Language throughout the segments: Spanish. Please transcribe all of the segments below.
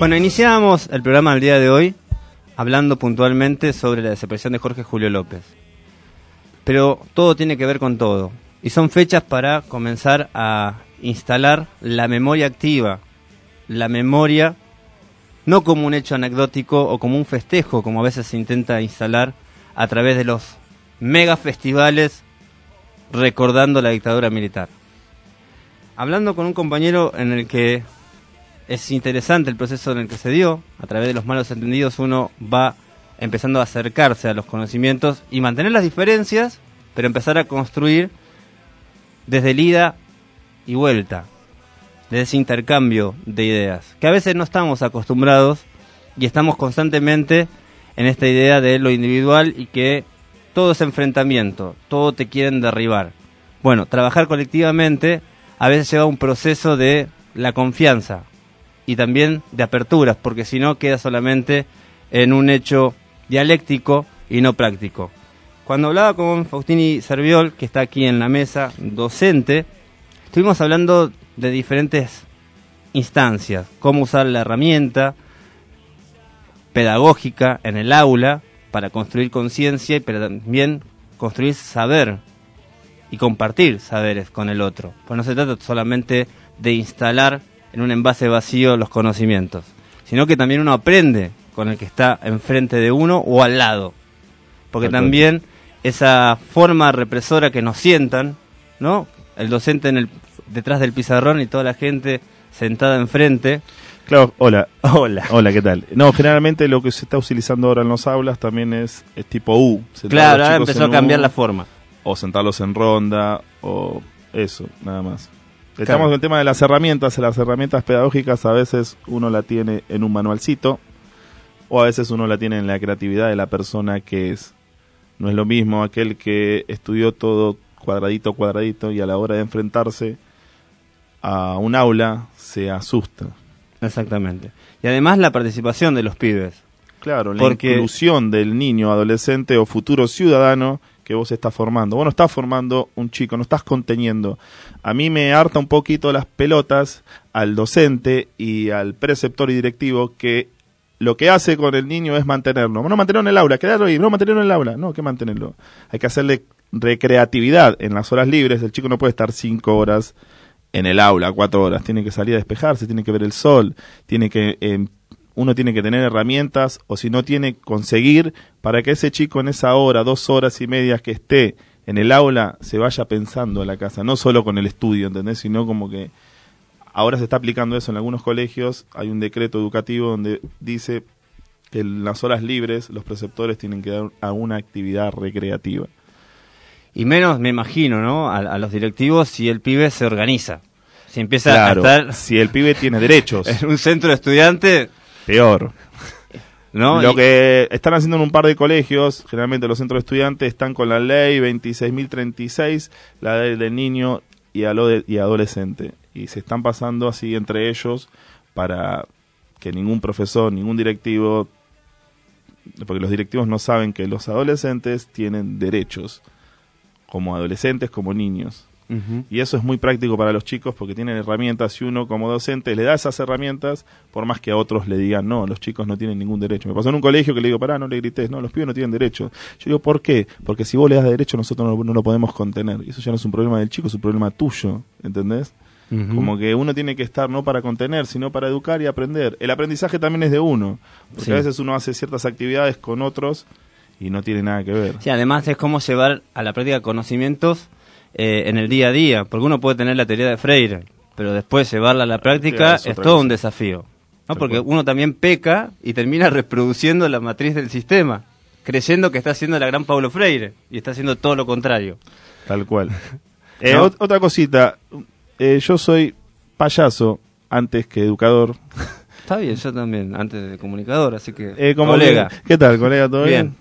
Bueno, iniciamos el programa del día de hoy hablando puntualmente sobre la desaparición de Jorge Julio López. Pero todo tiene que ver con todo. Y son fechas para comenzar a instalar la memoria activa. La memoria no como un hecho anecdótico o como un festejo, como a veces se intenta instalar a través de los mega festivales recordando la dictadura militar. Hablando con un compañero en el que es interesante el proceso en el que se dio, a través de los malos entendidos uno va empezando a acercarse a los conocimientos y mantener las diferencias, pero empezar a construir desde el ida y vuelta, desde ese intercambio de ideas, que a veces no estamos acostumbrados y estamos constantemente en esta idea de lo individual y que todo es enfrentamiento, todo te quieren derribar. Bueno, trabajar colectivamente a veces lleva a un proceso de la confianza y también de aperturas, porque si no queda solamente en un hecho dialéctico y no práctico. Cuando hablaba con Faustini Serviol, que está aquí en la mesa, docente, estuvimos hablando de diferentes instancias, cómo usar la herramienta pedagógica en el aula para construir conciencia, pero también construir saber y compartir saberes con el otro. Pues no se trata solamente de instalar en un envase vacío los conocimientos, sino que también uno aprende con el que está enfrente de uno o al lado. Porque también esa forma represora que nos sientan, ¿no? El docente detrás del pizarrón y toda la gente sentada enfrente. Claro, hola, ¿qué tal? No, generalmente lo que se está utilizando ahora en los aulas también es tipo U. Claro, ahora empezó a cambiar la forma. O sentarlos en ronda, o eso, nada más. Claro. Estamos con el tema de las herramientas pedagógicas a veces uno la tiene en un manualcito, o a veces uno la tiene en la creatividad de la persona que es. No es lo mismo aquel que estudió todo cuadradito, y a la hora de enfrentarse a un aula se asusta. Exactamente. Y además la participación de los pibes. Claro, la inclusión del niño, adolescente o futuro ciudadano que vos estás formando. Vos no estás formando un chico, no estás conteniendo. A mí me harta un poquito las pelotas al docente y al preceptor y directivo que lo que hace con el niño es mantenerlo. No mantenerlo en el aula, quedarlo ahí, no mantenerlo en el aula. No, ¿qué mantenerlo? Hay que hacerle recreatividad en las horas libres. El chico no puede estar 5 horas en el aula, 4 horas. Tiene que salir a despejarse, tiene que ver el sol, uno tiene que tener herramientas, o si no tiene, conseguir para que ese chico en esa hora, 2 horas y media que esté en el aula, se vaya pensando a la casa, no solo con el estudio, ¿entendés? Sino como que ahora se está aplicando eso en algunos colegios. Hay un decreto educativo donde dice que en las horas libres los preceptores tienen que dar a una actividad recreativa. Y menos, me imagino, ¿no? A los directivos si el pibe se organiza. Si empieza claro, a estar... si el pibe tiene derechos. En un centro de estudiantes... Peor. ¿No? Lo que están haciendo en un par de colegios, generalmente los centros de estudiantes están con la ley 26.036, la ley del niño y adolescente. Y se están pasando así entre ellos para que ningún profesor, ningún directivo, porque los directivos no saben que los adolescentes tienen derechos, como adolescentes, como niños. Uh-huh. Y eso es muy práctico para los chicos porque tienen herramientas y uno como docente le da esas herramientas por más que a otros le digan no, los chicos no tienen ningún derecho. Me pasó en un colegio que le digo, pará, no le grites, no, los pibes no tienen derecho. Yo digo, ¿por qué? Porque si vos le das derecho nosotros no lo podemos contener. Y eso ya no es un problema del chico, es un problema tuyo, ¿entendés? Uh-huh. Como que uno tiene que estar no para contener, sino para educar y aprender. El aprendizaje también es de uno, porque sí. A veces uno hace ciertas actividades con otros y no tiene nada que ver. Sí, además es como llevar a la práctica conocimientos en el día a día, porque uno puede tener la teoría de Freire, pero después llevarla a la práctica es todo un desafío, ¿no? Porque uno también peca y termina reproduciendo la matriz del sistema, creyendo que está haciendo la gran Paulo Freire, y está haciendo todo lo contrario. Tal cual. ¿No? Otra cosita, yo soy payaso antes que educador. Está bien, yo también, antes de comunicador, así que colega. ¿Qué tal, colega? ¿Todo bien?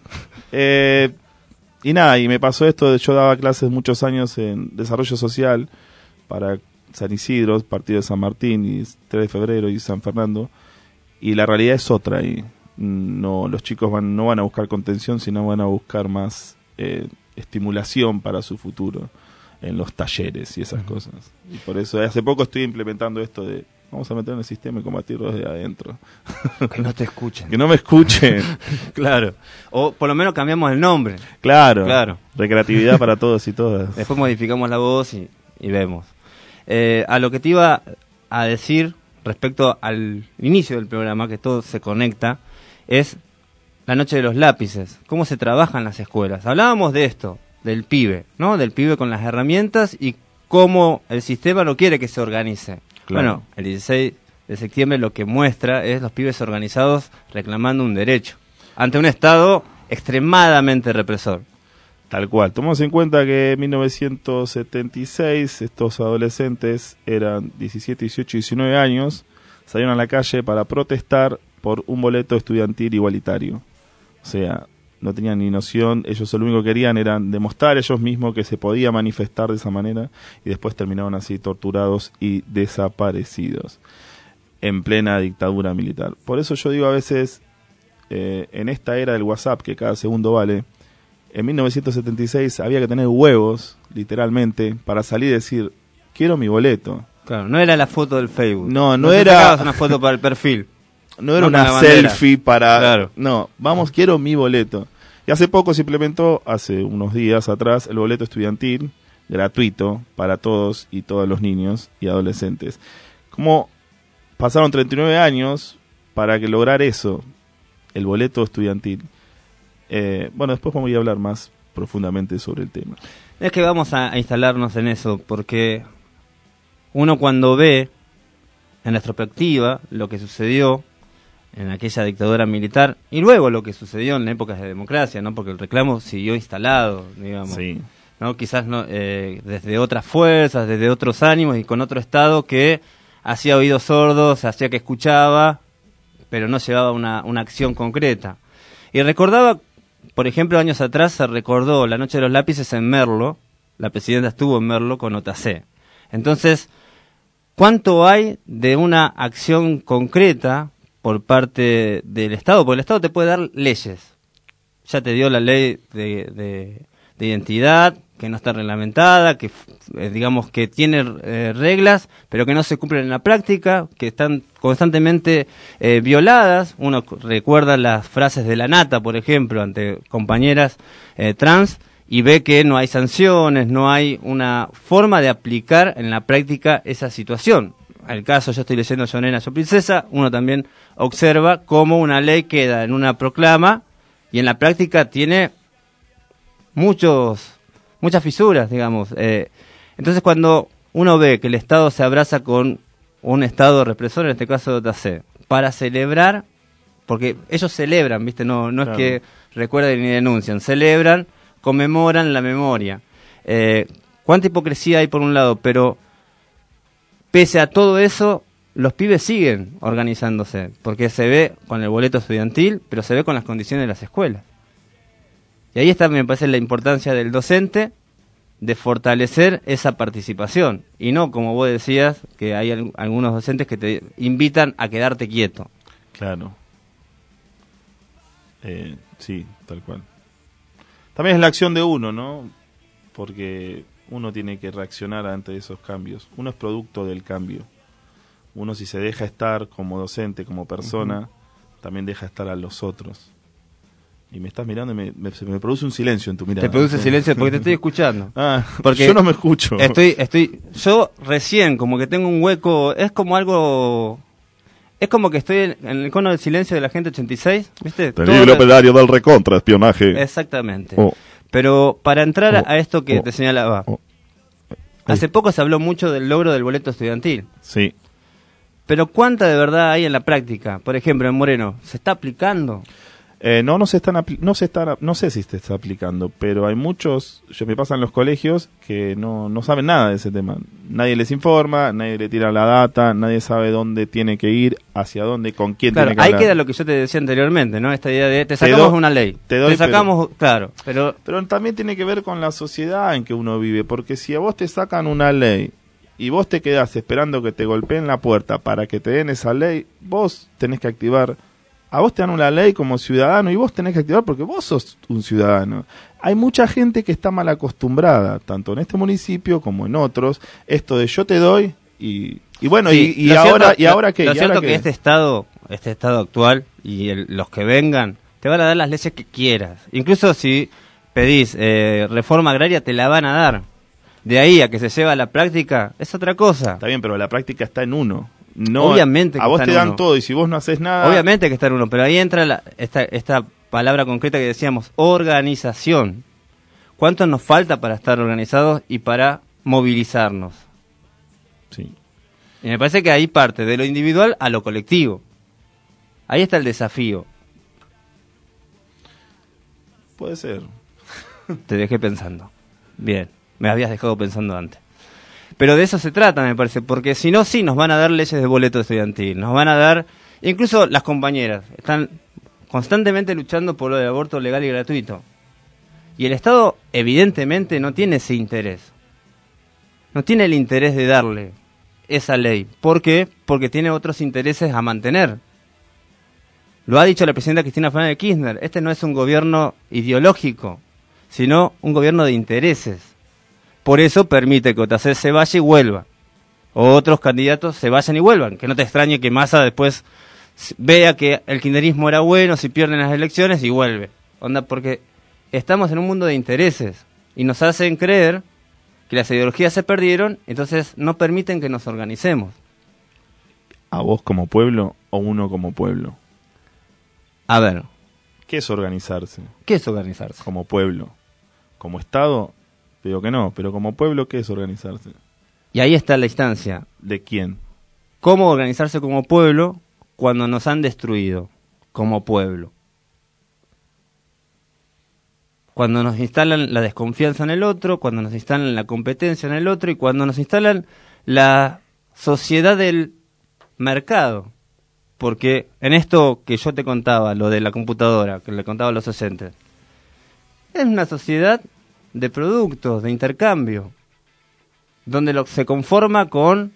Y nada, y me pasó esto, yo daba clases muchos años en desarrollo social para San Isidro, partido de San Martín, y 3 de febrero y San Fernando, y la realidad es otra, y no, los chicos no van a buscar contención, sino van a buscar más estimulación para su futuro en los talleres y esas cosas. Y por eso hace poco estoy implementando esto de Vamos a meter en el sistema y combatirlos desde adentro. Que no te escuchen. Que no me escuchen. Claro. O por lo menos cambiamos el nombre. Claro. Recreatividad para todos y todas. Después modificamos la voz y vemos. A lo que te iba a decir respecto al inicio del programa, que todo se conecta, es la noche de los lápices. ¿Cómo se trabaja en las escuelas? Hablábamos de esto, del pibe, ¿no? Del pibe con las herramientas y cómo el sistema no quiere que se organice. Claro. Bueno, el 16 de septiembre lo que muestra es los pibes organizados reclamando un derecho ante un Estado extremadamente represor. Tal cual. Tomamos en cuenta que en 1976 estos adolescentes eran 17, 18 y 19 años, salieron a la calle para protestar por un boleto estudiantil igualitario. O sea, no tenían ni noción, ellos lo único que querían era demostrar ellos mismos que se podía manifestar de esa manera y después terminaron así torturados y desaparecidos en plena dictadura militar. Por eso yo digo a veces, en esta era del WhatsApp que cada segundo vale, en 1976 había que tener huevos, literalmente, para salir y decir, quiero mi boleto. Claro, no era la foto del Facebook. No era una foto para el perfil. No era una selfie para... Claro. No, vamos, quiero mi boleto. Y hace poco se implementó, hace unos días atrás, el boleto estudiantil gratuito para todos y todos los niños y adolescentes. Como pasaron 39 años para que lograr eso, el boleto estudiantil. Bueno, después vamos a hablar más profundamente sobre el tema. Es que vamos a instalarnos en eso, porque uno cuando ve en retrospectiva lo que sucedió en aquella dictadura militar y luego lo que sucedió en épocas de democracia, ¿no? Porque el reclamo siguió instalado, digamos. Sí. ¿No? Quizás no, desde otras fuerzas, desde otros ánimos y con otro Estado que hacía oídos sordos, hacía que escuchaba, pero no llevaba una acción concreta. Y recordaba, por ejemplo, años atrás se recordó la Noche de los Lápices en Merlo, la presidenta estuvo en Merlo con OTAC. Entonces, ¿cuánto hay de una acción concreta por parte del Estado? Porque el Estado te puede dar leyes. Ya te dio la ley de identidad, que no está reglamentada, que digamos que tiene reglas, pero que no se cumplen en la práctica, que están constantemente violadas. Uno recuerda las frases de la Nata, por ejemplo, ante compañeras trans, y ve que no hay sanciones, no hay una forma de aplicar en la práctica esa situación. El caso, yo estoy leyendo Yo Nena, Yo Princesa, uno también observa cómo una ley queda en una proclama y en la práctica tiene muchas fisuras, digamos. Entonces cuando uno ve que el Estado se abraza con un Estado represor, en este caso de OTAC, para celebrar, porque ellos celebran, ¿viste? No claro. Es que recuerden ni denuncian, celebran, conmemoran la memoria. Cuánta hipocresía hay por un lado, pero pese a todo eso, los pibes siguen organizándose, porque se ve con el boleto estudiantil, pero se ve con las condiciones de las escuelas. Y ahí está, me parece, la importancia del docente de fortalecer esa participación. Y no, como vos decías, que hay algunos docentes que te invitan a quedarte quieto. Claro. Sí, tal cual. También es la acción de uno, ¿no? Porque uno tiene que reaccionar ante esos cambios. Uno es producto del cambio. Uno, si se deja estar como docente, como persona, también deja estar a los otros. Y me estás mirando y se me produce un silencio en tu mirada. Te produce silencio porque te estoy escuchando. Porque yo no me escucho. Yo recién como que tengo un hueco, es como algo... Es como que estoy en el cono del silencio de la gente 86, ¿viste? Terrible operario del recontra, espionaje. Exactamente. Pero para entrar a esto que te señalaba, hace poco se habló mucho del logro del boleto estudiantil. Sí. Pero ¿cuánta de verdad hay en la práctica? Por ejemplo, en Moreno, ¿se está aplicando? No sé si se está aplicando, pero hay muchos, me pasa en los colegios, que no saben nada de ese tema. Nadie les informa, nadie le tira la data, nadie sabe dónde tiene que ir, hacia dónde, con quién tiene que hablar. Ahí queda lo que yo te decía anteriormente, ¿no? Esta idea de, te sacamos una ley. Te sacamos, claro. Pero también tiene que ver con la sociedad en que uno vive, porque si a vos te sacan una ley y vos te quedás esperando que te golpeen la puerta para que te den esa ley, vos tenés que activar. A vos te dan una ley como ciudadano y vos tenés que activar porque vos sos un ciudadano. Hay mucha gente que está mal acostumbrada, tanto en este municipio como en otros, esto de yo te doy y Y bueno, Sí, y lo ahora, cierto- ¿y ahora qué? Lo ¿Y ahora cierto qué? que este estado actual y los que vengan, te van a dar las leyes que quieras. Incluso si pedís reforma agraria, te la van a dar. De ahí a que se lleva a la práctica, es otra cosa. Está bien, pero la práctica está en uno. No, Obviamente que a vos está te en dan uno. todo y si vos no haces nada... Obviamente que está en uno, pero ahí entra esta palabra concreta que decíamos, organización. ¿Cuánto nos falta para estar organizados y para movilizarnos? Sí. Y me parece que ahí parte de lo individual a lo colectivo. Ahí está el desafío. Puede ser. Te dejé pensando. Bien, me habías dejado pensando antes. Pero de eso se trata, me parece, porque si no, sí, nos van a dar leyes de boleto estudiantil, nos van a dar, incluso las compañeras, están constantemente luchando por lo del aborto legal y gratuito. Y el Estado, evidentemente, no tiene ese interés. No tiene el interés de darle esa ley. ¿Por qué? Porque tiene otros intereses a mantener. Lo ha dicho la presidenta Cristina Fernández de Kirchner, este no es un gobierno ideológico, sino un gobierno de intereses. Por eso permite que Otacel se vaya y vuelva. O otros candidatos se vayan y vuelvan. Que no te extrañe que Massa después vea que el kirchnerismo era bueno si pierden las elecciones y vuelve. Onda, porque estamos en un mundo de intereses y nos hacen creer que las ideologías se perdieron, entonces no permiten que nos organicemos. ¿A vos como pueblo o uno como pueblo? A ver, ¿Qué es organizarse? ¿qué es organizarse? Como pueblo. Como Estado, te digo que no, pero como pueblo, ¿qué es organizarse? Y ahí está la instancia. ¿De quién? ¿Cómo organizarse como pueblo cuando nos han destruido como pueblo? Cuando nos instalan la desconfianza en el otro, cuando nos instalan la competencia en el otro y cuando nos instalan la sociedad del mercado. Porque en esto que yo te contaba, lo de la computadora, que le contaba a los docentes, es una sociedad de productos, de intercambio, donde se conforma con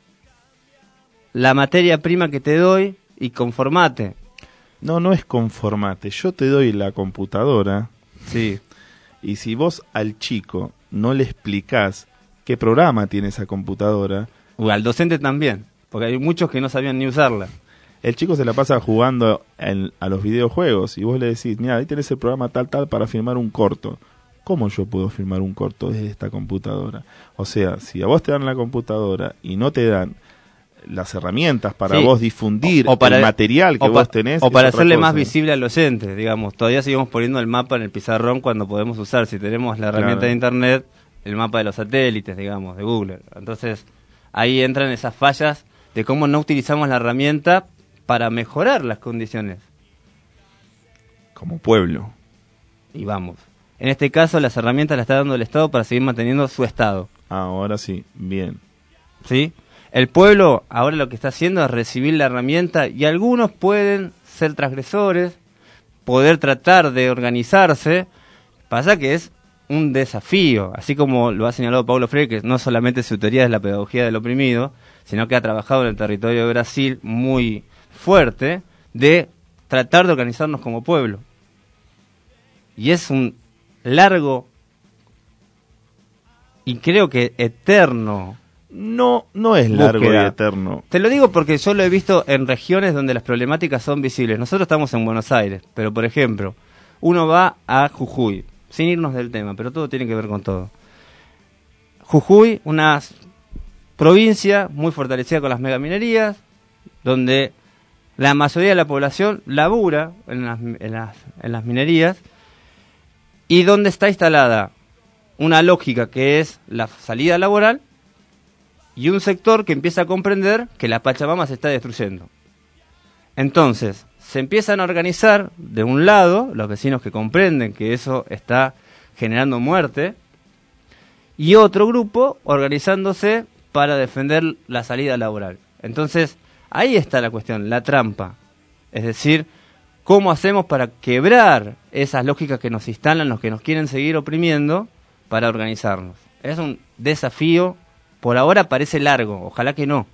la materia prima que te doy y conformate. No, no es conformate. Yo te doy la computadora Sí. y si vos al chico no le explicás qué programa tiene esa computadora, O al docente también, porque hay muchos que no sabían ni usarla. el chico se la pasa jugando a los videojuegos y vos le decís, mira, ahí tenés el programa tal para filmar un corto. ¿Cómo yo puedo filmar un corto desde esta computadora? O sea, si a vos te dan la computadora y no te dan las herramientas para Sí. vos difundir O para- el material que vos tenés... O es para otra hacerle cosa. más visible al oyente, digamos. Todavía seguimos poniendo el mapa en el pizarrón cuando podemos usar, si tenemos la herramienta Claro. de internet, el mapa de los satélites, digamos, de Google. Entonces, ahí entran esas fallas de cómo no utilizamos la herramienta para mejorar las condiciones. Como pueblo. Y vamos. En este caso, las herramientas las está dando el Estado para seguir manteniendo su Estado. Ahora sí, bien. ¿Sí? El pueblo ahora lo que está haciendo es recibir la herramienta y algunos pueden ser transgresores, poder tratar de organizarse. Pasa que es un desafío, así como lo ha señalado Paulo Freire, que no solamente su teoría es la pedagogía del oprimido, sino que ha trabajado en el territorio de Brasil muy fuerte de tratar de organizarnos como pueblo. Y es un largo y creo que eterno. No, no es largo Búsqueda. y eterno. Te lo digo porque yo lo he visto en regiones donde las problemáticas son visibles. Nosotros estamos en Buenos Aires, pero por ejemplo, uno va a Jujuy, sin irnos del tema, pero todo tiene que ver con todo. Jujuy, una provincia muy fortalecida con las megaminerías, donde la mayoría de la población labura en las minerías, y donde está instalada una lógica que es la salida laboral, y un sector que empieza a comprender que la Pachamama se está destruyendo. Entonces, se empiezan a organizar, de un lado, los vecinos que comprenden que eso está generando muerte, y otro grupo organizándose para defender la salida laboral. Entonces, ahí está la cuestión, la trampa. Es decir, ¿cómo hacemos para quebrar esas lógicas que nos instalan, los que nos quieren seguir oprimiendo, para organizarnos? Es un desafío. Por ahora parece largo, ojalá que no.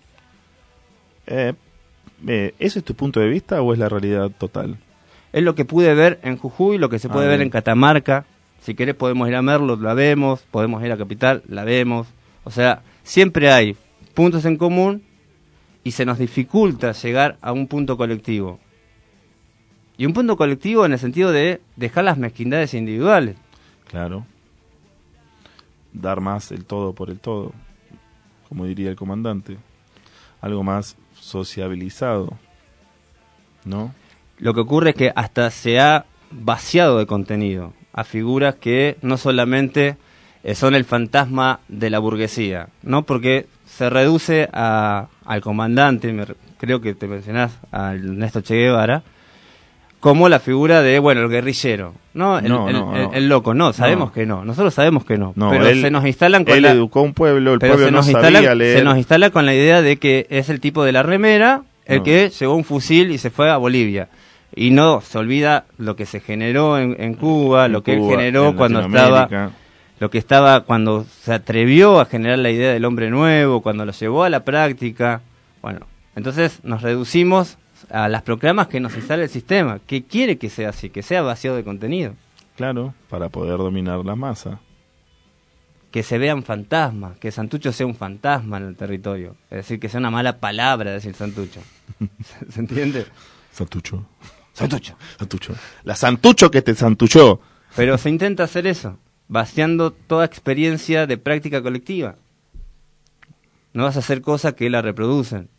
¿Ese es tu punto de vista o es la realidad total? Es lo que pude ver en Jujuy, lo que se puede ver en Catamarca. Si querés podemos ir a Merlo, la vemos. Podemos ir a Capital, la vemos. O sea, siempre hay puntos en común y se nos dificulta llegar a un punto colectivo. Y un punto colectivo en el sentido de dejar las mezquindades individuales. Claro. Dar más el todo por el todo, como diría el comandante. Algo más sociabilizado, ¿no? Lo que ocurre es que hasta se ha vaciado de contenido a figuras que no solamente son el fantasma de la burguesía, ¿no? Porque se reduce al comandante, creo que te mencionás al Ernesto Che Guevara, como la figura de, bueno, el guerrillero, ¿no? El loco, no, sabemos que no, nosotros sabemos que no, pero se nos instalan con él educó a un pueblo, el pueblo no sabía leer. Se nos instala con la idea de que es el tipo de la remera, el que llevó un fusil y se fue a Bolivia. Y no se olvida lo que se generó en Cuba, lo que él generó cuando cuando se atrevió a generar la idea del hombre nuevo, cuando lo llevó a la práctica. Bueno, entonces nos reducimos a las proclamas que nos instala el sistema, que quiere que sea así, que sea vaciado de contenido. Claro, para poder dominar la masa. Que se vean fantasmas, que Santucho sea un fantasma en el territorio. Es decir, que sea una mala palabra decir Santucho. ¿Se entiende? Santucho. Santucho. La Santucho que te santuchó. Pero se intenta hacer eso, vaciando toda experiencia de práctica colectiva. No vas a hacer cosas que la reproducen.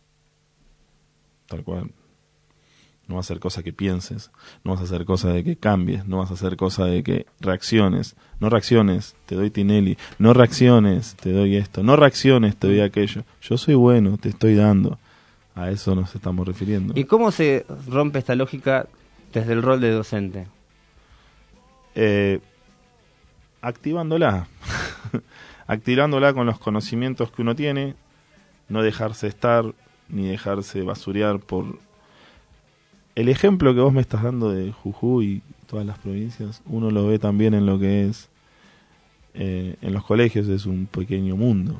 Tal cual. No vas a hacer cosas que pienses, no vas a hacer cosas de que cambies, no vas a hacer cosas de que reacciones. No reacciones, te doy Tinelli. No reacciones, te doy esto. No reacciones, te doy aquello. Yo soy bueno, te estoy dando. A eso nos estamos refiriendo. ¿Y cómo se rompe esta lógica desde el rol de docente? Activándola. Activándola con los conocimientos que uno tiene. No dejarse estar ni dejarse basurear por... El ejemplo que vos me estás dando de Jujuy y todas las provincias, uno lo ve también en lo que es en los colegios, es un pequeño mundo.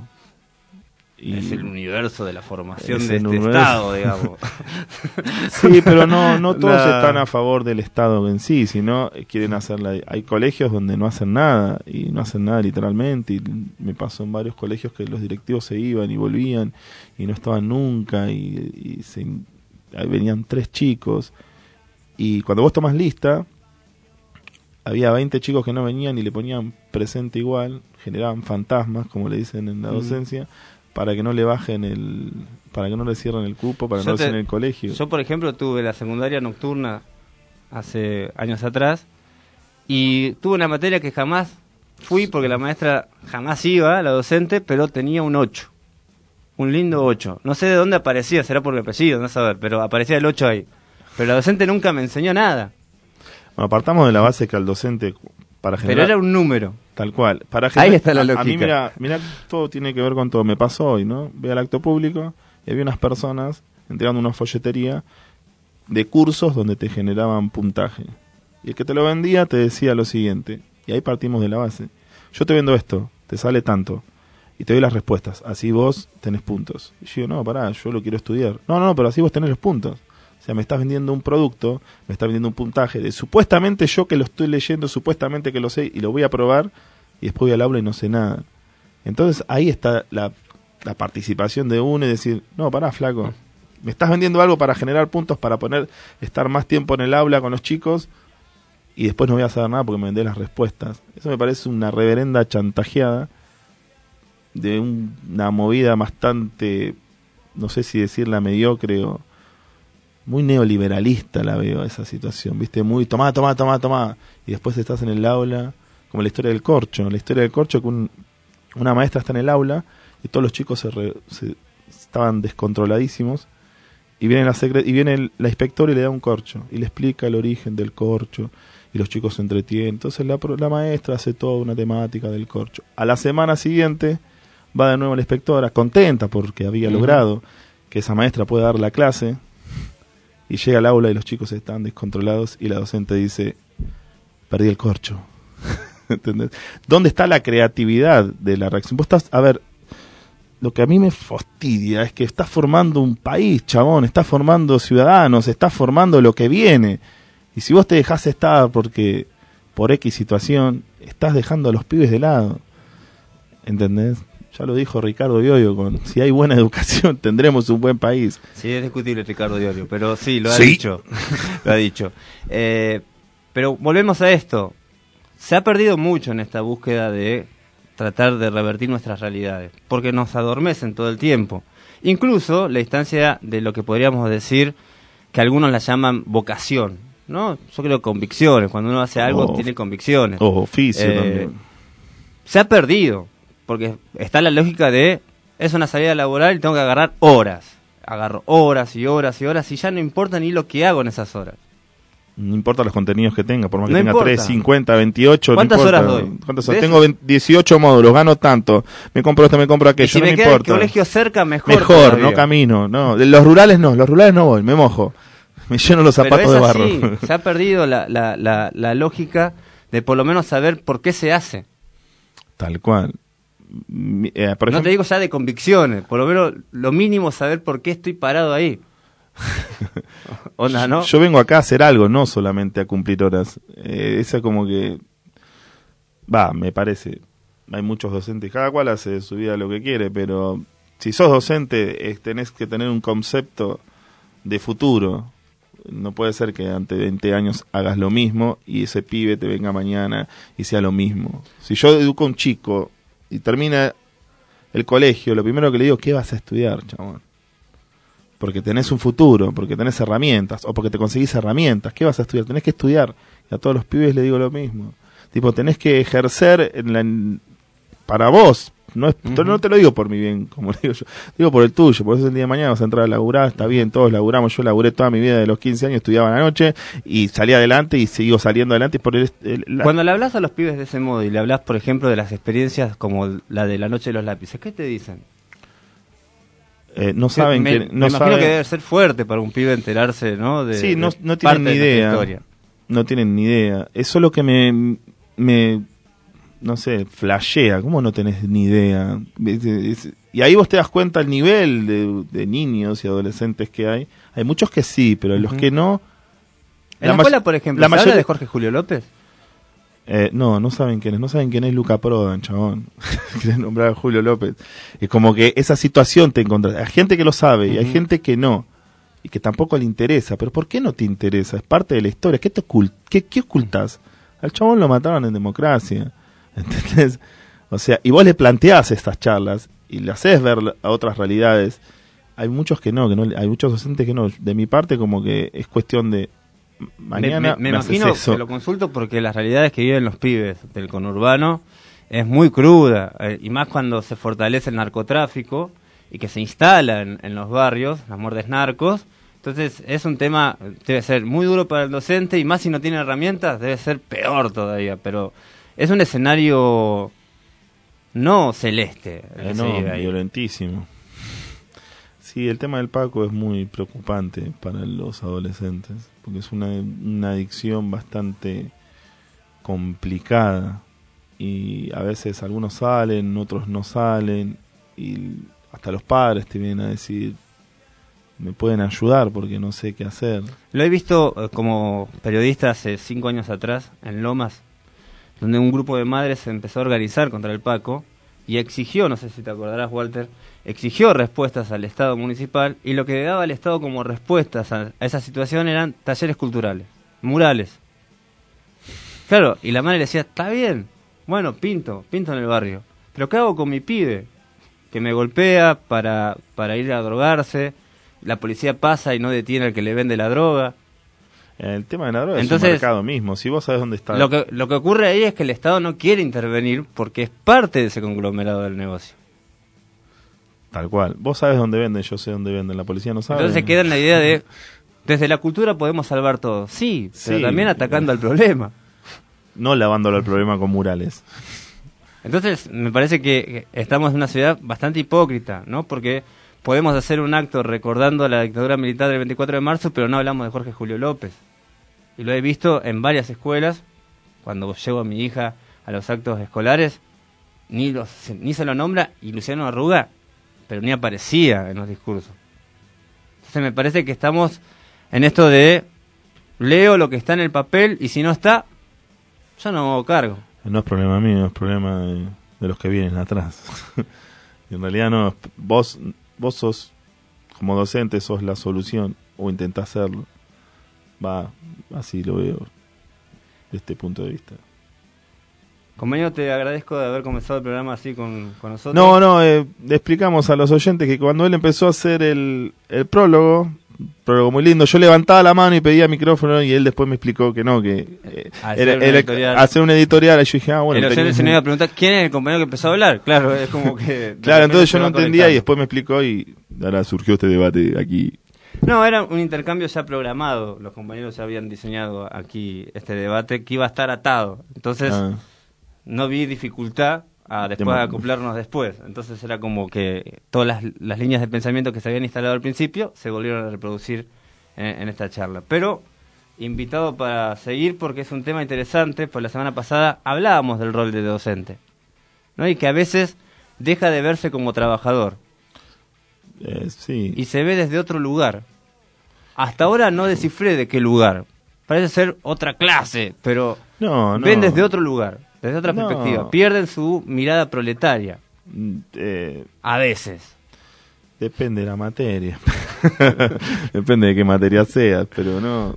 Y es el universo de la formación de este Estado, digamos. Sí, pero no todos están a favor del Estado en sí, sino quieren hacerla. Hay colegios donde no hacen nada, y no hacen nada literalmente, y me pasó en varios colegios que los directivos se iban y volvían, y no estaban nunca, y venían 3 chicos, y cuando vos tomás lista, había 20 chicos que no venían y le ponían presente igual, generaban fantasmas, como le dicen en la docencia, para que no le bajen para que no le cierren el cupo, para que no le cierren el colegio. Yo, por ejemplo, tuve la secundaria nocturna hace años atrás y tuve una materia que jamás fui porque la maestra jamás iba, la docente, pero tenía un 8. Un lindo 8. No sé de dónde aparecía, será por mi apellido, no saber, pero aparecía el 8 ahí. Pero la docente nunca me enseñó nada. Bueno, partamos de la base que al docente, para generar... Pero era un número. Tal cual. Ahí está la lógica. A mí, mira, todo tiene que ver con todo. Me pasó hoy, ¿no? Voy al acto público y había unas personas entregando una folletería de cursos donde te generaban puntaje. Y el que te lo vendía te decía lo siguiente. Y ahí partimos de la base. Yo te vendo esto, te sale tanto. Y te doy las respuestas. Así vos tenés puntos. Y yo digo, no, pará, yo lo quiero estudiar. No, pero así vos tenés los puntos. O sea, me estás vendiendo un producto, me estás vendiendo un puntaje de supuestamente yo que lo estoy leyendo, supuestamente que lo sé y lo voy a probar, y después voy al aula y no sé nada. Entonces ahí está la participación de uno y decir, no, pará, flaco, me estás vendiendo algo para generar puntos, para estar más tiempo en el aula con los chicos, y después no voy a saber nada porque me vendés las respuestas. Eso me parece una reverenda chantajeada de una movida bastante, no sé si decirla mediocre o muy neoliberalista la veo esa situación, ¿viste? Muy tomá, y después estás en el aula, como la historia del corcho que una maestra está en el aula y todos los chicos se estaban descontroladísimos y viene la inspectora y le da un corcho y le explica el origen del corcho y los chicos se entretienen. Entonces la maestra hace toda una temática del corcho. A la semana siguiente va de nuevo la inspectora, contenta porque había logrado que esa maestra pueda dar la clase. Y llega al aula y los chicos están descontrolados y la docente dice, perdí el corcho. ¿Entendés? ¿Dónde está la creatividad de la reacción? Vos estás, a ver, lo que a mí me fastidia es que estás formando un país, chabón, estás formando ciudadanos, estás formando lo que viene. Y si vos te dejás estar porque por X situación, estás dejando a los pibes de lado. ¿Entendés? Ya lo dijo Ricardo Iorio, si hay buena educación tendremos un buen país. Sí, es discutible Ricardo Iorio, pero sí, lo ha dicho. Lo ha dicho. Pero volvemos a esto. Se ha perdido mucho en esta búsqueda de tratar de revertir nuestras realidades, porque nos adormecen todo el tiempo. Incluso la instancia de lo que podríamos decir, que algunos la llaman vocación, ¿no? Yo creo convicciones. Cuando uno hace algo, tiene convicciones. O oficio también. Se ha perdido. Porque está la lógica de, es una salida laboral y tengo que agarrar horas. Agarro horas y horas y horas y ya no importa ni lo que hago en esas horas. No importa los contenidos que tenga, por más que no tenga importa. 3, 50, 28, ¿Cuántas no importa. horas doy? ¿Cuántas horas? Tengo 18 módulos, gano tanto, me compro esto, me compro aquello, y si no me me queda importa. el colegio cerca, mejor no camino, no. Los rurales no voy, me mojo. Me lleno los zapatos de barro. Se ha perdido la lógica de por lo menos saber por qué se hace. Tal cual. Por ejemplo, no te digo ya de convicciones, por lo menos lo mínimo saber por qué estoy parado ahí. Onda, ¿no? Yo vengo acá a hacer algo, no solamente a cumplir horas. Esa como que... me parece. Hay muchos docentes, cada cual hace de su vida lo que quiere, pero si sos docente tenés que tener un concepto de futuro. No puede ser que ante 20 años hagas lo mismo y ese pibe te venga mañana y sea lo mismo. Si yo educo a un chico y termina el colegio, lo primero que le digo, ¿qué vas a estudiar, chabón? Porque tenés un futuro, porque tenés herramientas, o porque te conseguís herramientas. ¿Qué vas a estudiar? Tenés que estudiar. Y a todos los pibes les digo lo mismo. Tipo, tenés que ejercer para vos. No te lo digo por mi bien, como le digo yo. Digo por el tuyo. Por eso el día de mañana vas a entrar a laburar. Está bien, todos laburamos. Yo laburé toda mi vida de los 15 años, estudiaba en la noche y salí adelante y sigo saliendo adelante. Cuando le hablas a los pibes de ese modo y le hablas, por ejemplo, de las experiencias como la de la noche de los lápices, ¿qué te dicen? No saben me no imagino saben... que debe ser fuerte para un pibe enterarse, ¿no? Sí, no tienen ni idea. No tienen ni idea. Eso es lo que me no sé, flashea. ¿Cómo no tenés ni idea? Y ahí vos te das cuenta el nivel de niños y adolescentes que hay. Hay muchos que sí, pero los que no... ¿En la escuela, por ejemplo, ¿se habla de Jorge Julio López? No saben quién es. No saben quién es Luca Prodan, chabón. Quieren nombrar a Julio López. Es como que esa situación te encontrás. Hay gente que lo sabe y hay gente que no. Y que tampoco le interesa. ¿Pero por qué no te interesa? Es parte de la historia. ¿Qué ocultás? Al chabón lo mataron en democracia. ¿Entendés? O sea, y vos le planteás estas charlas y le haces ver a otras realidades. Hay muchos que no, hay muchos docentes que no. De mi parte, como que es cuestión de mañana me imagino que lo consulto porque las realidades que viven los pibes del conurbano es muy cruda, y más cuando se fortalece el narcotráfico y que se instala en los barrios, las muertes narcos. Entonces es un tema, debe ser muy duro para el docente, y más si no tiene herramientas, debe ser peor todavía, pero es un escenario no celeste. No, violentísimo. Sí, el tema del Paco es muy preocupante para los adolescentes, porque es una adicción bastante complicada, y a veces algunos salen, otros no salen, y hasta los padres te vienen a decir, me pueden ayudar porque no sé qué hacer. Lo he visto como periodista hace 5 años atrás, en Lomas, donde un grupo de madres se empezó a organizar contra el Paco y exigió, no sé si te acordarás, Walter, exigió respuestas al Estado municipal, y lo que le daba el Estado como respuestas a esa situación eran talleres culturales, murales. Claro, y la madre le decía, está bien, bueno, pinto en el barrio, pero ¿qué hago con mi pibe? Que me golpea para ir a drogarse, la policía pasa y no detiene al que le vende la droga. El tema de la droga es un mercado mismo, si vos sabés dónde está. Lo que ocurre ahí es que el Estado no quiere intervenir porque es parte de ese conglomerado del negocio. Tal cual. Vos sabés dónde venden, yo sé dónde venden, la policía no sabe. Entonces se queda en la idea de, desde la cultura podemos salvar todo. Sí, pero también atacando al problema. No lavándolo al problema con murales. Entonces me parece que estamos en una ciudad bastante hipócrita, ¿no? Porque podemos hacer un acto recordando a la dictadura militar del 24 de marzo, pero no hablamos de Jorge Julio López. Y lo he visto en varias escuelas, cuando llevo a mi hija a los actos escolares, ni se lo nombra, y Luciano Arruga, pero ni aparecía en los discursos. Entonces me parece que estamos en esto de, leo lo que está en el papel, y si no está, yo no me hago cargo. No es problema mío, es problema de los que vienen atrás. En realidad no, vos sos, como docente, sos la solución, o intentás serlo. Así lo veo, de este punto de vista. Compañero, te agradezco de haber comenzado el programa así con nosotros. No, le explicamos a los oyentes que cuando él empezó a hacer el prólogo muy lindo, yo levantaba la mano y pedía micrófono, y él después me explicó que no, que era hacer un editorial, y yo dije, bueno. El oyente se me iba a preguntar, ¿quién es el compañero que empezó a hablar? Claro, es como que... Claro, entonces yo no entendía, y después me explicó, y ahora surgió este debate aquí. No, era un intercambio ya programado, los compañeros ya habían diseñado aquí este debate, que iba a estar atado, entonces... No vi dificultad después de acoplarnos después. Entonces era como que todas las líneas de pensamiento que se habían instalado al principio se volvieron a reproducir en esta charla. Pero invitado para seguir porque es un tema interesante, pues la semana pasada hablábamos del rol de docente, ¿no? Y que a veces deja de verse como trabajador. Sí. Y se ve desde otro lugar. Hasta ahora no descifré de qué lugar. Parece ser otra clase, pero ven desde otro lugar. Desde otra perspectiva, pierden su mirada proletaria. A veces. Depende de la materia. Depende de qué materia sea, pero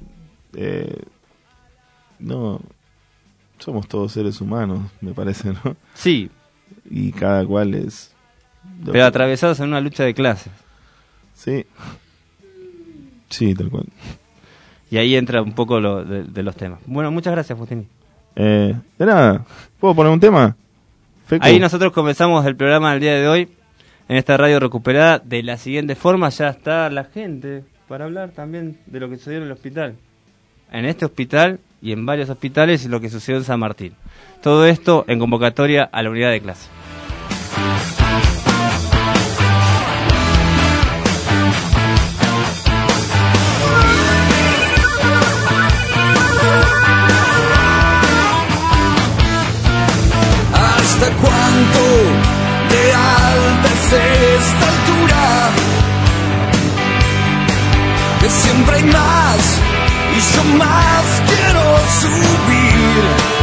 no. Somos todos seres humanos, me parece, ¿no? Sí. Y cada cual es... Pero atravesados en una lucha de clases. Sí. Sí, tal cual. Y ahí entra un poco de los temas. Bueno, muchas gracias, Faustini. De nada, ¿puedo poner un tema? Fecu. Ahí nosotros comenzamos el programa del día de hoy en esta radio recuperada de la siguiente forma. Ya está la gente para hablar también de lo que sucedió en el hospital, en este hospital y en varios hospitales, y lo que sucedió en San Martín. Todo esto en convocatoria a la unidad de clase. ¿Hasta cuánto de alta es esta altura? Que siempre hay más y yo más quiero subir.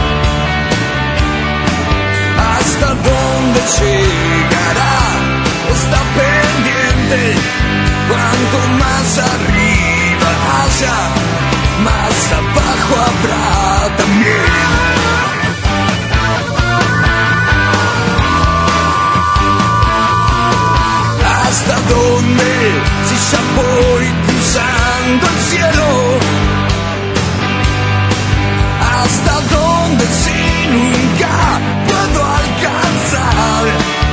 ¿Hasta dónde llegará esta pendiente? Cuanto más arriba haya, más abajo habrá también. ¿Hasta dónde? Si ya voy cruzando el cielo. ¿Hasta dónde? Si nunca puedo alcanzar.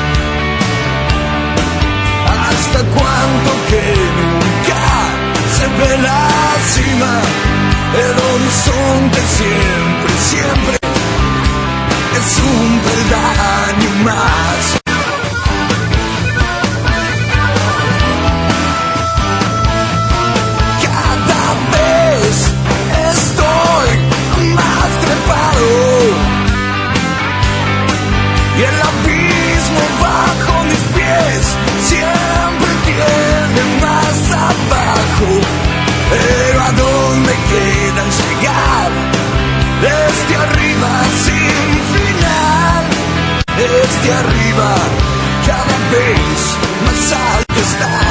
¿Hasta cuánto que nunca se ve la cima? El horizonte siempre, siempre es un peldaño más. Y el abismo bajo mis pies siempre tiene más abajo. Pero ¿a dónde quedan llegar? Desde arriba sin final. Desde arriba cada vez más alto está.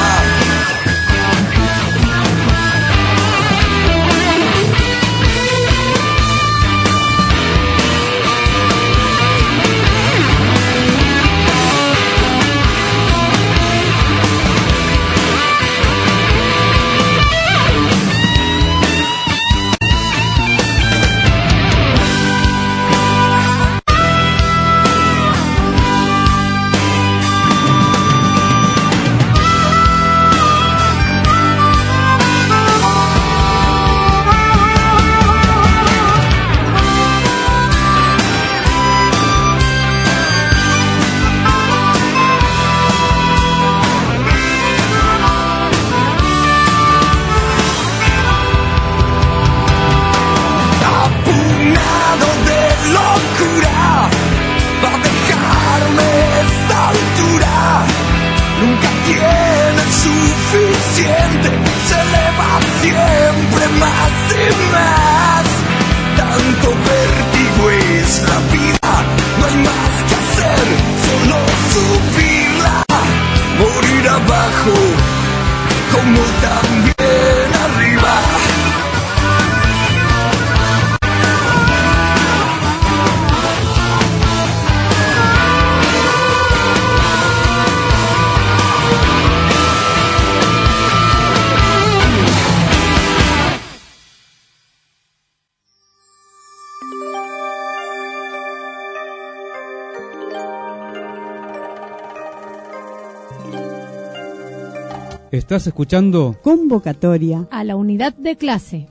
Estás escuchando Convocatoria a la unidad de clase.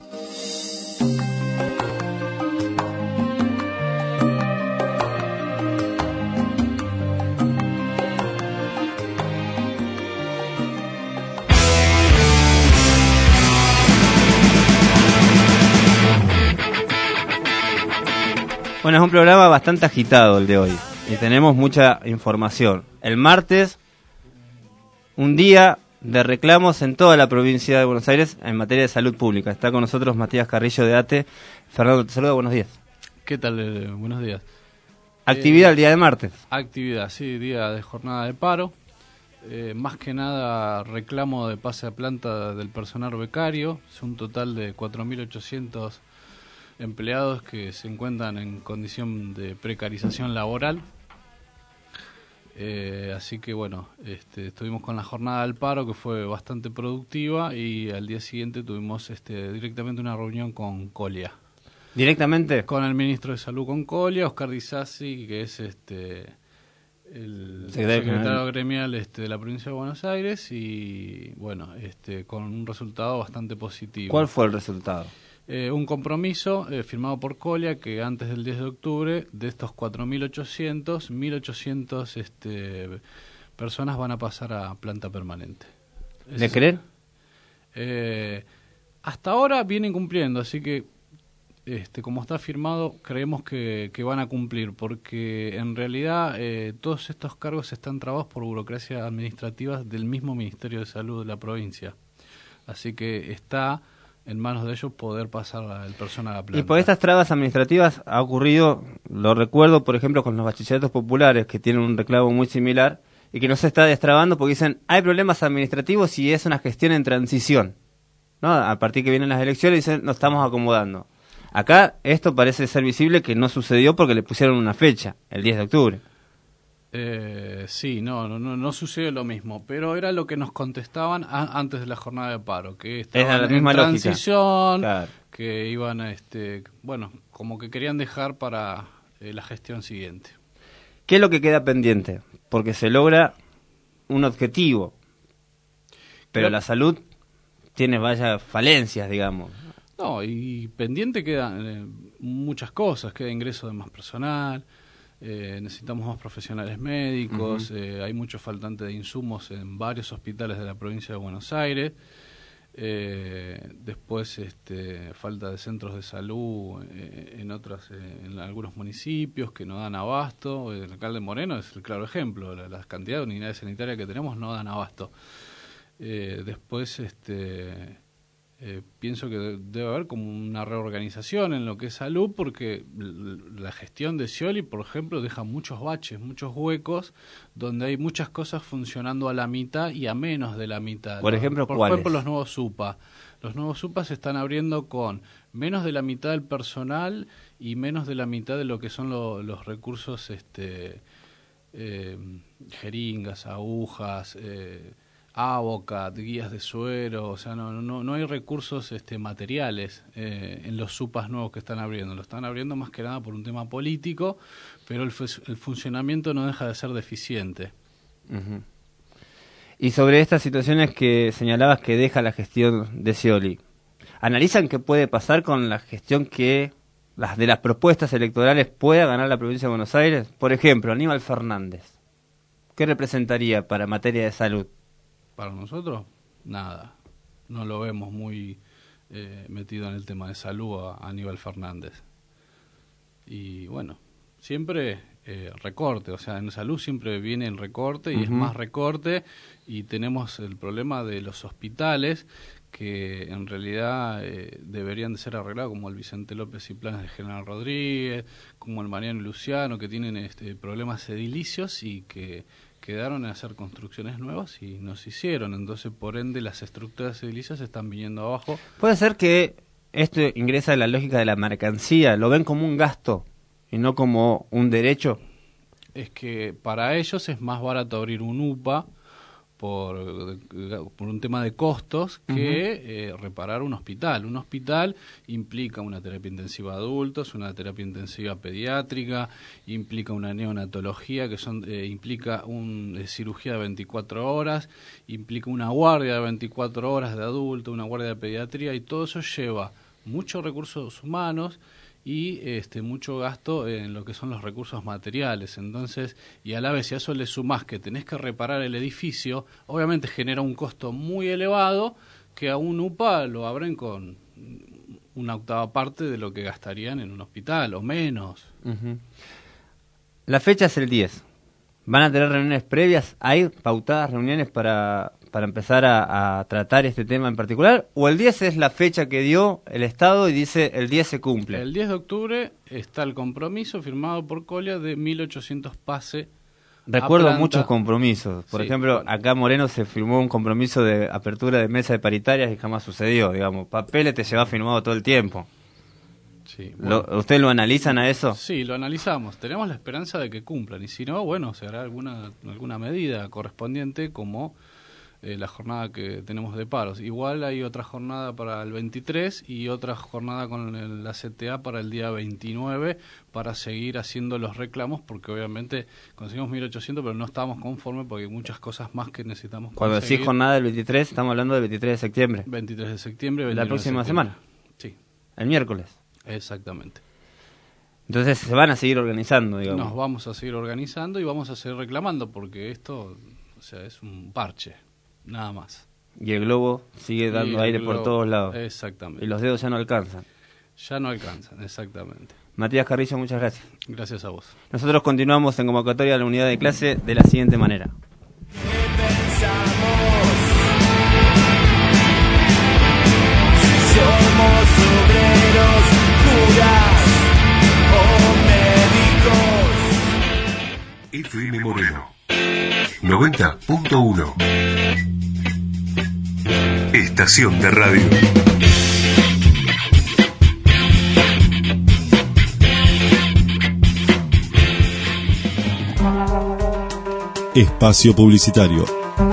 Bueno, es un programa bastante agitado el de hoy y tenemos mucha información. El martes, un día de reclamos en toda la provincia de Buenos Aires en materia de salud pública. Está con nosotros Matías Carrillo de ATE. Fernando, te saluda, buenos días. ¿Qué tal? Buenos días. Actividad el día de martes. Actividad, sí, día de jornada de paro. Más que nada reclamo de pase a planta del personal becario. Es un total de 4.800 empleados que se encuentran en condición de precarización laboral. Así que bueno, estuvimos con la jornada del paro, que fue bastante productiva, y al día siguiente tuvimos directamente una reunión con Colia. ¿Directamente? Con el ministro de Salud con Colia, Oscar Di Sassi, que es el secretario gremial de la provincia de Buenos Aires, y bueno, con un resultado bastante positivo. ¿Cuál fue el resultado? Un compromiso firmado por Colia que antes del 10 de octubre, de estos 4.800, 1.800 personas van a pasar a planta permanente. ¿Le creen? Hasta ahora vienen cumpliendo, así que como está firmado, creemos que van a cumplir, porque en realidad todos estos cargos están trabados por burocracia administrativa del mismo Ministerio de Salud de la provincia. Así que está en manos de ellos poder pasar el personal a la planta. Y por estas trabas administrativas ha ocurrido, lo recuerdo, por ejemplo, con los bachilleratos populares, que tienen un reclamo muy similar, y que no se está destrabando porque dicen, hay problemas administrativos y es una gestión en transición, ¿no? A partir que vienen las elecciones dicen, nos estamos acomodando. Acá esto parece ser visible que no sucedió porque le pusieron una fecha, el 10 de octubre. Sí, no sucede lo mismo, pero era lo que nos contestaban antes de la jornada de paro, que estaban en transición, claro, que iban como que querían dejar para la gestión siguiente. ¿Qué es lo que queda pendiente? Porque se logra un objetivo, pero claro, la salud tiene varias falencias, digamos. No, y pendiente quedan muchas cosas, queda ingreso de más personal. Necesitamos más profesionales médicos, hay mucho faltante de insumos en varios hospitales de la provincia de Buenos Aires, después falta de centros de salud en algunos municipios que no dan abasto. El alcalde Moreno es el claro ejemplo, la cantidad de unidades sanitarias que tenemos no dan abasto. Después pienso que debe haber como una reorganización en lo que es salud, porque la gestión de Scioli, por ejemplo, deja muchos baches, muchos huecos, donde hay muchas cosas funcionando a la mitad y a menos de la mitad. Por ejemplo, por ejemplo, los nuevos SUPA. Los nuevos SUPA se están abriendo con menos de la mitad del personal y menos de la mitad de lo que son los recursos, jeringas, agujas, Avocat, guías de suero, o sea, no hay recursos materiales en los SUPAs nuevos que están abriendo. Lo están abriendo más que nada por un tema político, pero el funcionamiento no deja de ser deficiente. Uh-huh. Y sobre estas situaciones que señalabas que deja la gestión de Scioli, ¿analizan qué puede pasar con la gestión que de las propuestas electorales pueda ganar la provincia de Buenos Aires? Por ejemplo, Aníbal Fernández, ¿qué representaría para materia de salud? Para nosotros, nada. No lo vemos muy metido en el tema de salud a Aníbal Fernández. Y bueno, siempre recorte, o sea, en salud siempre viene el recorte y es más recorte, y tenemos el problema de los hospitales que en realidad deberían de ser arreglados, como el Vicente López y Planes de General Rodríguez, como el Mariano y Luciano, que tienen problemas edilicios y que quedaron en hacer construcciones nuevas y no se hicieron. Entonces, por ende, las estructuras edilicias están viniendo abajo. ¿Puede ser que esto ingresa en la lógica de la mercancía? ¿Lo ven como un gasto y no como un derecho? Es que para ellos es más barato abrir un UPA por un tema de costos que reparar un hospital. Un hospital implica una terapia intensiva de adultos, una terapia intensiva pediátrica, implica una neonatología, que implica una cirugía de 24 horas, implica una guardia de 24 horas de adulto, una guardia de pediatría, y todo eso lleva muchos recursos humanos y mucho gasto en lo que son los recursos materiales. Entonces, y a la vez, si a eso le sumás que tenés que reparar el edificio, obviamente genera un costo muy elevado que a un UPA lo abren con una octava parte de lo que gastarían en un hospital, o menos. La fecha es el 10. ¿Van a tener reuniones previas? ¿Hay pautadas reuniones para empezar a tratar este tema en particular? ¿O el 10 es la fecha que dio el Estado y dice el 10 se cumple? El 10 de octubre está el compromiso firmado por Colia de 1.800 pases. Recuerdo muchos compromisos. Por ejemplo, bueno, acá Moreno se firmó un compromiso de apertura de mesa de paritarias y jamás sucedió. Digamos, papeles te lleva firmado todo el tiempo. Sí, bueno. ¿Ustedes lo analizan a eso? Sí, lo analizamos. Tenemos la esperanza de que cumplan. Y si no, bueno, se hará alguna medida correspondiente, como la jornada que tenemos de paros. Igual hay otra jornada para el 23 y otra jornada con la CTA para el día 29 para seguir haciendo los reclamos, porque obviamente conseguimos 1.800, pero no estábamos conformes porque hay muchas cosas más que necesitamos Cuando conseguir. decís jornada del 23, estamos hablando del 23 de septiembre. 23 de septiembre. La próxima semana. Sí. El miércoles. Exactamente. Entonces se van a seguir organizando, digamos. Nos vamos a seguir organizando y vamos a seguir reclamando, porque esto, o sea, es un parche, nada más. Y el globo sigue dando aire por todos lados. Exactamente. Y los dedos ya no alcanzan. Ya no alcanzan, exactamente. Matías Carrillo, muchas gracias. Gracias a vos. Nosotros continuamos en convocatoria a la unidad de clase de la siguiente manera. Somos obreros, curas o médicos. FM Moreno 90.1. Estación de radio. Espacio publicitario.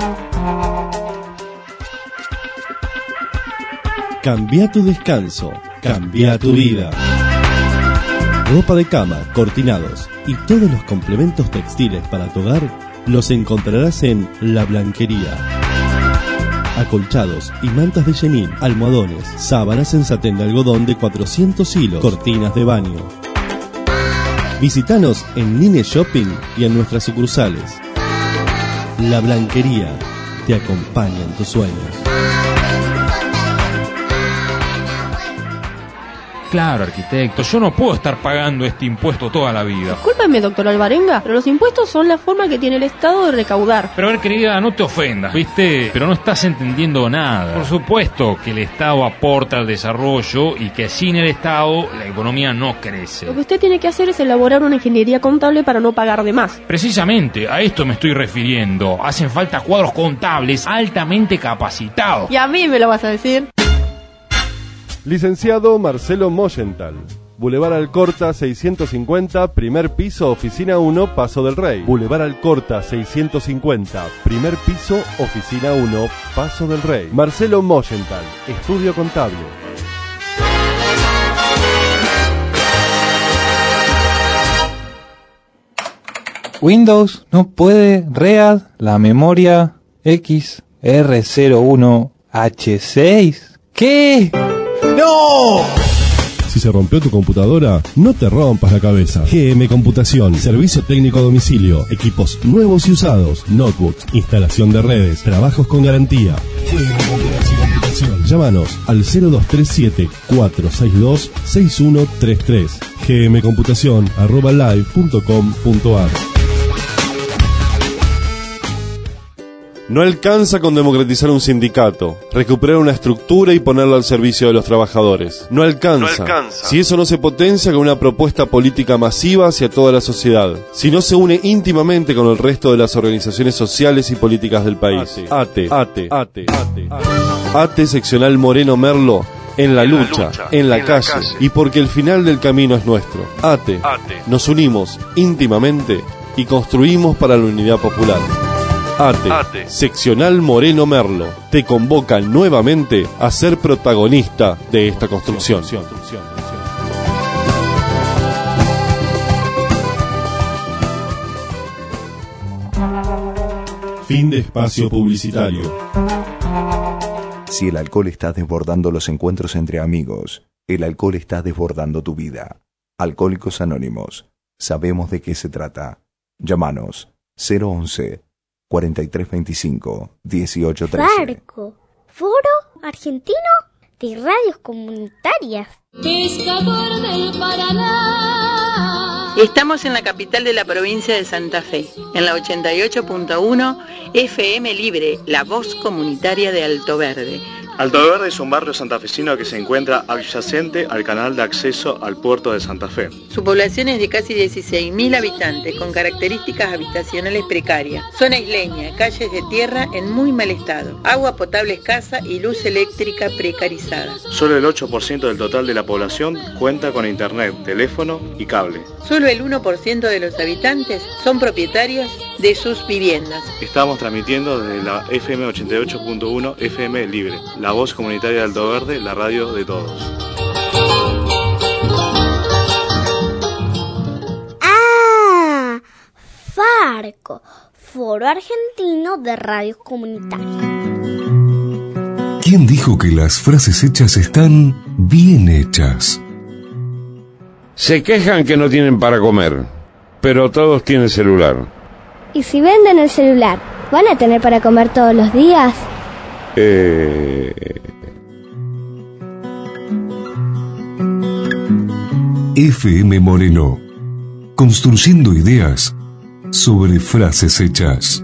Cambia tu descanso, cambia tu vida. Ropa de cama, cortinados y todos los complementos textiles para tu hogar los encontrarás en La Blanquería. Acolchados y mantas de chenil, almohadones, sábanas en satén de algodón de 400 hilos, cortinas de baño. Visítanos en Nine Shopping y en nuestras sucursales. La Blanquería te acompaña en tus sueños. Claro, arquitecto, yo no puedo estar pagando este impuesto toda la vida. Discúlpeme, doctor Alvarenga, pero los impuestos son la forma que tiene el Estado de recaudar. Pero a ver, querida, no te ofendas, ¿viste? Pero no estás entendiendo nada. Por supuesto que el Estado aporta al desarrollo y que sin el Estado la economía no crece. Lo que usted tiene que hacer es elaborar una ingeniería contable para no pagar de más. Precisamente, a esto me estoy refiriendo. Hacen falta cuadros contables altamente capacitados. Y a mí me lo vas a decir. Licenciado Marcelo Moyenthal, Boulevard Alcorta 650, primer piso, oficina 1, Paso del Rey. Boulevard Alcorta 650, primer piso, oficina 1, Paso del Rey. Marcelo Moyenthal, estudio contable. Windows no puede read la memoria XR01H6. ¿Qué? ¡No! Si se rompió tu computadora, no te rompas la cabeza. GM Computación, servicio técnico a domicilio, equipos nuevos y usados, notebooks, instalación de redes, trabajos con garantía. GM Computación. Llámanos al 0237-462-6133. gmcomputación@live.com.ar. No alcanza con democratizar un sindicato, recuperar una estructura y ponerla al servicio de los trabajadores. No alcanza. Si eso no se potencia con una propuesta política masiva hacia toda la sociedad. Si no se une íntimamente con el resto de las organizaciones sociales y políticas del país. ATE seccional Moreno Merlo. En la lucha, en la calle, y porque el final del camino es nuestro. ATE. Nos unimos íntimamente y construimos para la unidad popular. ATE, Seccional Moreno Merlo, te convoca nuevamente a ser protagonista de esta construcción. Fin de espacio publicitario. Si el alcohol está desbordando los encuentros entre amigos, el alcohol está desbordando tu vida. Alcohólicos Anónimos. Sabemos de qué se trata. Llámanos 011 4325 1813. Farco, Foro Argentino de Radios Comunitarias. Pescador del Paraná. Estamos en la capital de la provincia de Santa Fe, en la 88.1 FM Libre, la voz comunitaria de Alto Verde. Alto Verde es un barrio santafesino que se encuentra adyacente al canal de acceso al puerto de Santa Fe. Su población es de casi 16.000 habitantes, con características habitacionales precarias. Zona isleña, calles de tierra en muy mal estado, agua potable escasa y luz eléctrica precarizada. Solo el 8% del total de la población cuenta con internet, teléfono y cable. Solo el 1% de los habitantes son propietarios de sus viviendas. Estamos transmitiendo desde la FM 88.1 FM Libre, la voz comunitaria de Alto Verde, la radio de todos. ¡Ah! Farco, Foro Argentino de Radios Comunitarias. ¿Quién dijo que las frases hechas están bien hechas? Se quejan que no tienen para comer, pero todos tienen celular. ¿Y si venden el celular, van a tener para comer todos los días? FM Moreno, construyendo ideas sobre frases hechas.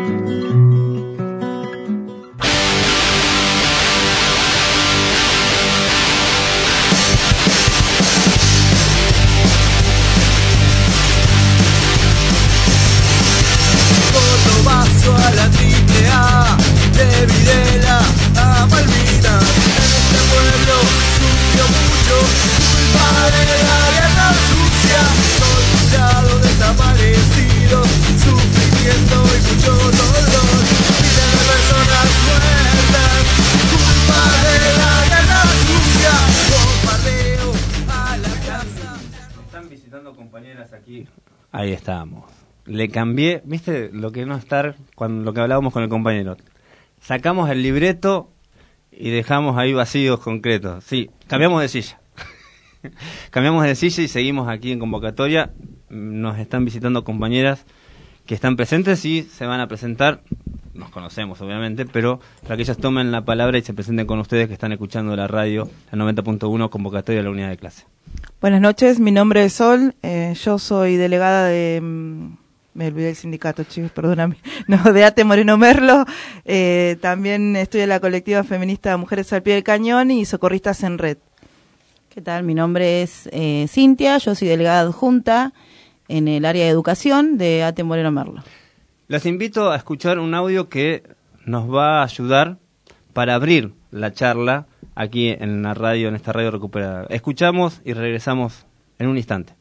Ahí estamos. Le cambié, ¿viste lo que no estar cuando lo que hablábamos con el compañero? Sacamos el libreto y dejamos ahí vacíos concretos. Sí, cambiamos de silla. Cambiamos de silla y seguimos aquí en convocatoria. Nos están visitando compañeras que están presentes y se van a presentar. Nos conocemos, obviamente, pero para que ellas tomen la palabra y se presenten con ustedes que están escuchando la radio, la 90.1, convocatoria de la unidad de clase. Buenas noches, mi nombre es Sol, yo soy delegada de... me olvidé el sindicato, chicos, perdóname. No, de ATE Moreno Merlo. También estoy en la colectiva feminista Mujeres al Pie del Cañón y Socorristas en Red. ¿Qué tal? Mi nombre es Cintia, yo soy delegada adjunta en el área de educación de ATE Moreno Merlo. Los invito a escuchar un audio que nos va a ayudar para abrir la charla aquí en la radio, en esta radio recuperada. Escuchamos y regresamos en un instante.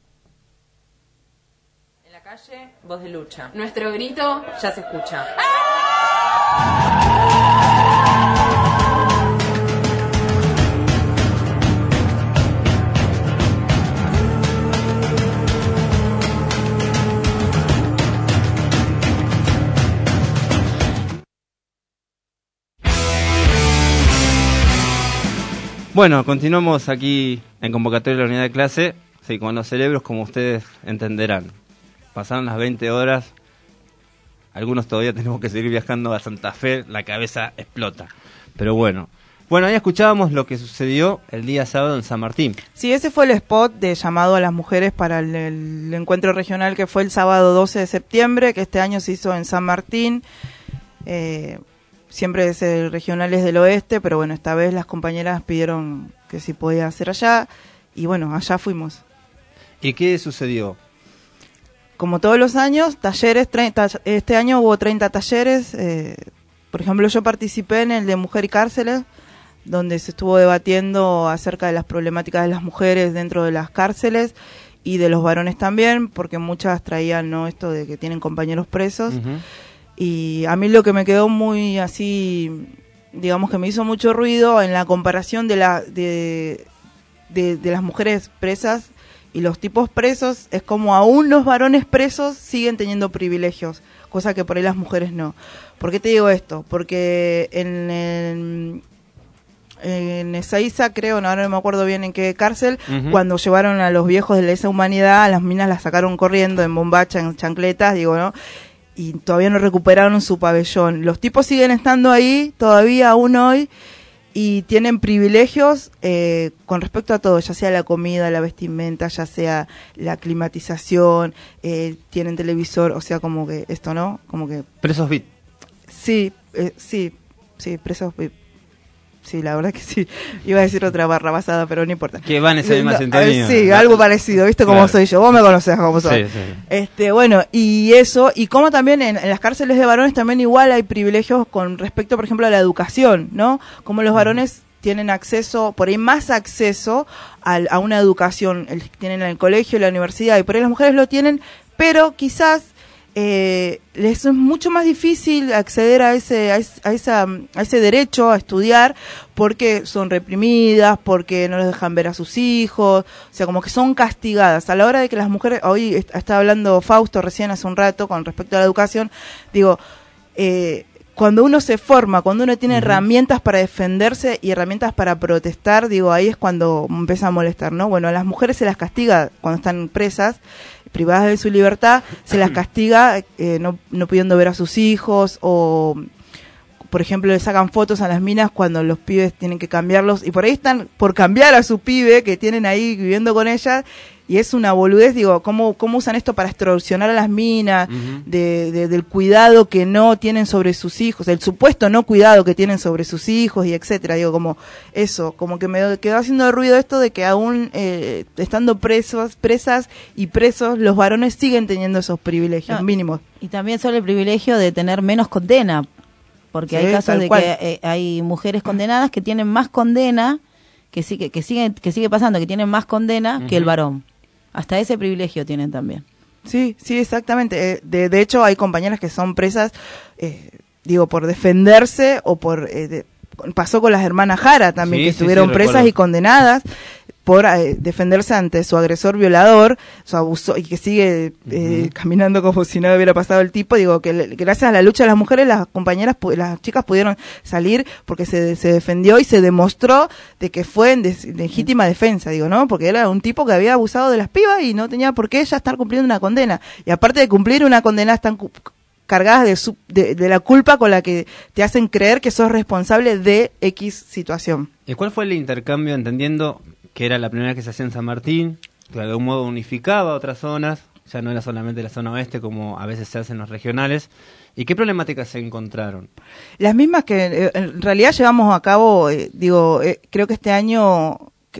En la calle, voz de lucha. Nuestro grito ya se escucha. Bueno, continuamos aquí en convocatoria de la unidad de clase, sí, con los cerebros como ustedes entenderán. Pasaron las 20 horas, algunos todavía tenemos que seguir viajando a Santa Fe, la cabeza explota. Pero bueno, ahí escuchábamos lo que sucedió el día sábado en San Martín. Sí, ese fue el spot de llamado a las mujeres para el encuentro regional que fue el sábado 12 de septiembre, que este año se hizo en San Martín. Siempre es el regional es del oeste, pero bueno, esta vez las compañeras pidieron que si podía hacer allá, y bueno, allá fuimos. ¿Y qué sucedió? Como todos los años, talleres, este año hubo 30 talleres, por ejemplo yo participé en el de Mujer y Cárceles, donde se estuvo debatiendo acerca de las problemáticas de las mujeres dentro de las cárceles, y de los varones también, porque muchas traían, ¿no?, esto de que tienen compañeros presos. Uh-huh. Y a mí lo que me quedó muy así, digamos que me hizo mucho ruido en la comparación de las mujeres presas y los tipos presos, es como aún los varones presos siguen teniendo privilegios, cosa que por ahí las mujeres no. ¿Por qué te digo esto? Porque en Ezeiza, creo, ahora no me acuerdo bien en qué cárcel, cuando llevaron a los viejos de lesa humanidad, a las minas las sacaron corriendo en bombacha, en chancletas, digo, ¿no? Y todavía no recuperaron su pabellón. Los tipos siguen estando ahí, todavía aún hoy, y tienen privilegios con respecto a todo, ya sea la comida, la vestimenta, ya sea la climatización, tienen televisor, o sea, como que esto, ¿no? Como que... Presos VIP. Sí, presos VIP. Sí, la verdad que sí. Iba a decir otra barra basada, pero no importa. Que van ese mismo sintonía. Sí, algo parecido, ¿viste cómo soy yo? Vos me conocés cómo soy. Sí. Bueno, y eso, y como también en las cárceles de varones también igual hay privilegios con respecto, por ejemplo, a la educación, ¿no? Como los varones tienen acceso, por ahí más acceso a una educación, tienen en el colegio, en la universidad, y por ahí las mujeres lo tienen, pero quizás les es mucho más difícil acceder a ese derecho a estudiar porque son reprimidas, porque no les dejan ver a sus hijos, o sea, como que son castigadas. A la hora de que las mujeres, hoy estaba hablando Fausto recién hace un rato con respecto a la educación, digo, cuando uno se forma, cuando uno tiene herramientas para defenderse y herramientas para protestar, digo, ahí es cuando empieza a molestar, ¿no? Bueno, a las mujeres se las castiga cuando están presas, privadas de su libertad, se las castiga no pudiendo ver a sus hijos, o por ejemplo le sacan fotos a las minas cuando los pibes tienen que cambiarlos, y por ahí están por cambiar a su pibe que tienen ahí viviendo con ellas, y es una boludez. Digo, ¿cómo usan esto para extorsionar a las minas, del cuidado que no tienen sobre sus hijos, el supuesto no cuidado que tienen sobre sus hijos, y etcétera? Digo, como eso, como que me quedó haciendo ruido esto de que aún estando presas y presos, los varones siguen teniendo esos privilegios mínimos. Y también solo el privilegio de tener menos condena, porque hay casos de que hay mujeres condenadas que tienen más condena, que sigue pasando, que tienen más condena que el varón. Hasta ese privilegio tienen también. Sí, exactamente. De hecho, hay compañeras que son presas, por defenderse o por... pasó con las hermanas Jara también, que estuvieron presas y condenadas por defenderse ante su agresor violador, su abuso, y que sigue caminando como si nada hubiera pasado el tipo. Digo, que gracias a la lucha de las mujeres, las compañeras, las chicas pudieron salir porque se defendió y se demostró de que fue en legítima defensa, digo, ¿no? Porque era un tipo que había abusado de las pibas y no tenía por qué ella estar cumpliendo una condena. Y aparte de cumplir una condena, están cargadas de la culpa con la que te hacen creer que sos responsable de X situación. ¿Y cuál fue el intercambio, entendiendo que era la primera vez que se hacía en San Martín, que de algún modo unificaba otras zonas, ya no era solamente la zona oeste como a veces se hace en los regionales? ¿Y qué problemáticas se encontraron? Las mismas que en realidad llevamos a cabo, creo que este año,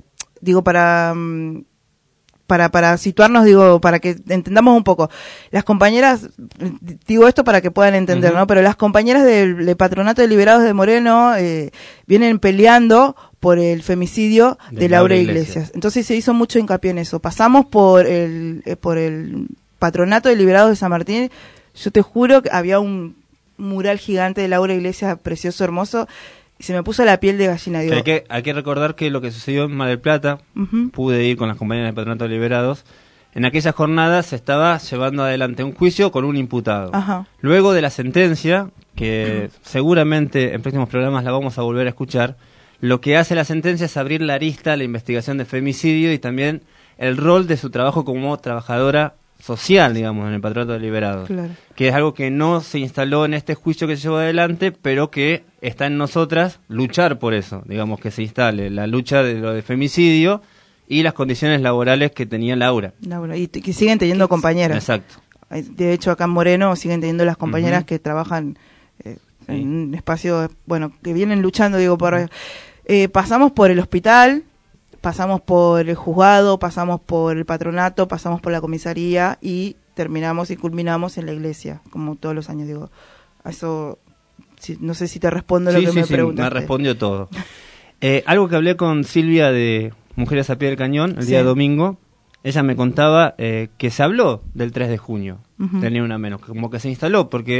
para situarnos, para que entendamos un poco. Las compañeras, digo esto para que puedan entender, ¿no? Pero las compañeras del Patronato de Liberados de Moreno vienen peleando por el femicidio de Laura Iglesias. Entonces se hizo mucho hincapié en eso. Pasamos por el Patronato de Liberados de San Martín. Yo te juro que había un mural gigante de Laura Iglesias, precioso, hermoso, y se me puso la piel de gallina. Digo. Hay que recordar que lo que sucedió en Mar del Plata, pude ir con las compañeras del Patronato de Liberados, en aquella jornada se estaba llevando adelante un juicio con un imputado. Luego de la sentencia, que seguramente en próximos programas la vamos a volver a escuchar, lo que hace la sentencia es abrir la arista a la investigación de femicidio y también el rol de su trabajo como trabajadora social, digamos, en el Patronato de Liberados. Claro. Que es algo que no se instaló en este juicio que se llevó adelante, pero que está en nosotras luchar por eso, digamos, que se instale la lucha de lo de femicidio y las condiciones laborales que tenía Laura, y que siguen teniendo compañeras. Exacto. De hecho, acá en Moreno siguen teniendo las compañeras que trabajan en un espacio, que vienen luchando, pasamos por el hospital, pasamos por el juzgado, pasamos por el patronato, pasamos por la comisaría y terminamos y culminamos en la iglesia, como todos los años. Eso, no sé si te respondo lo que me preguntaste. Me respondió todo. Algo que hablé con Silvia de Mujeres a Pie del Cañón el día domingo, ella me contaba que se habló del 3 de junio, del Ni Una Menos, como que se instaló, porque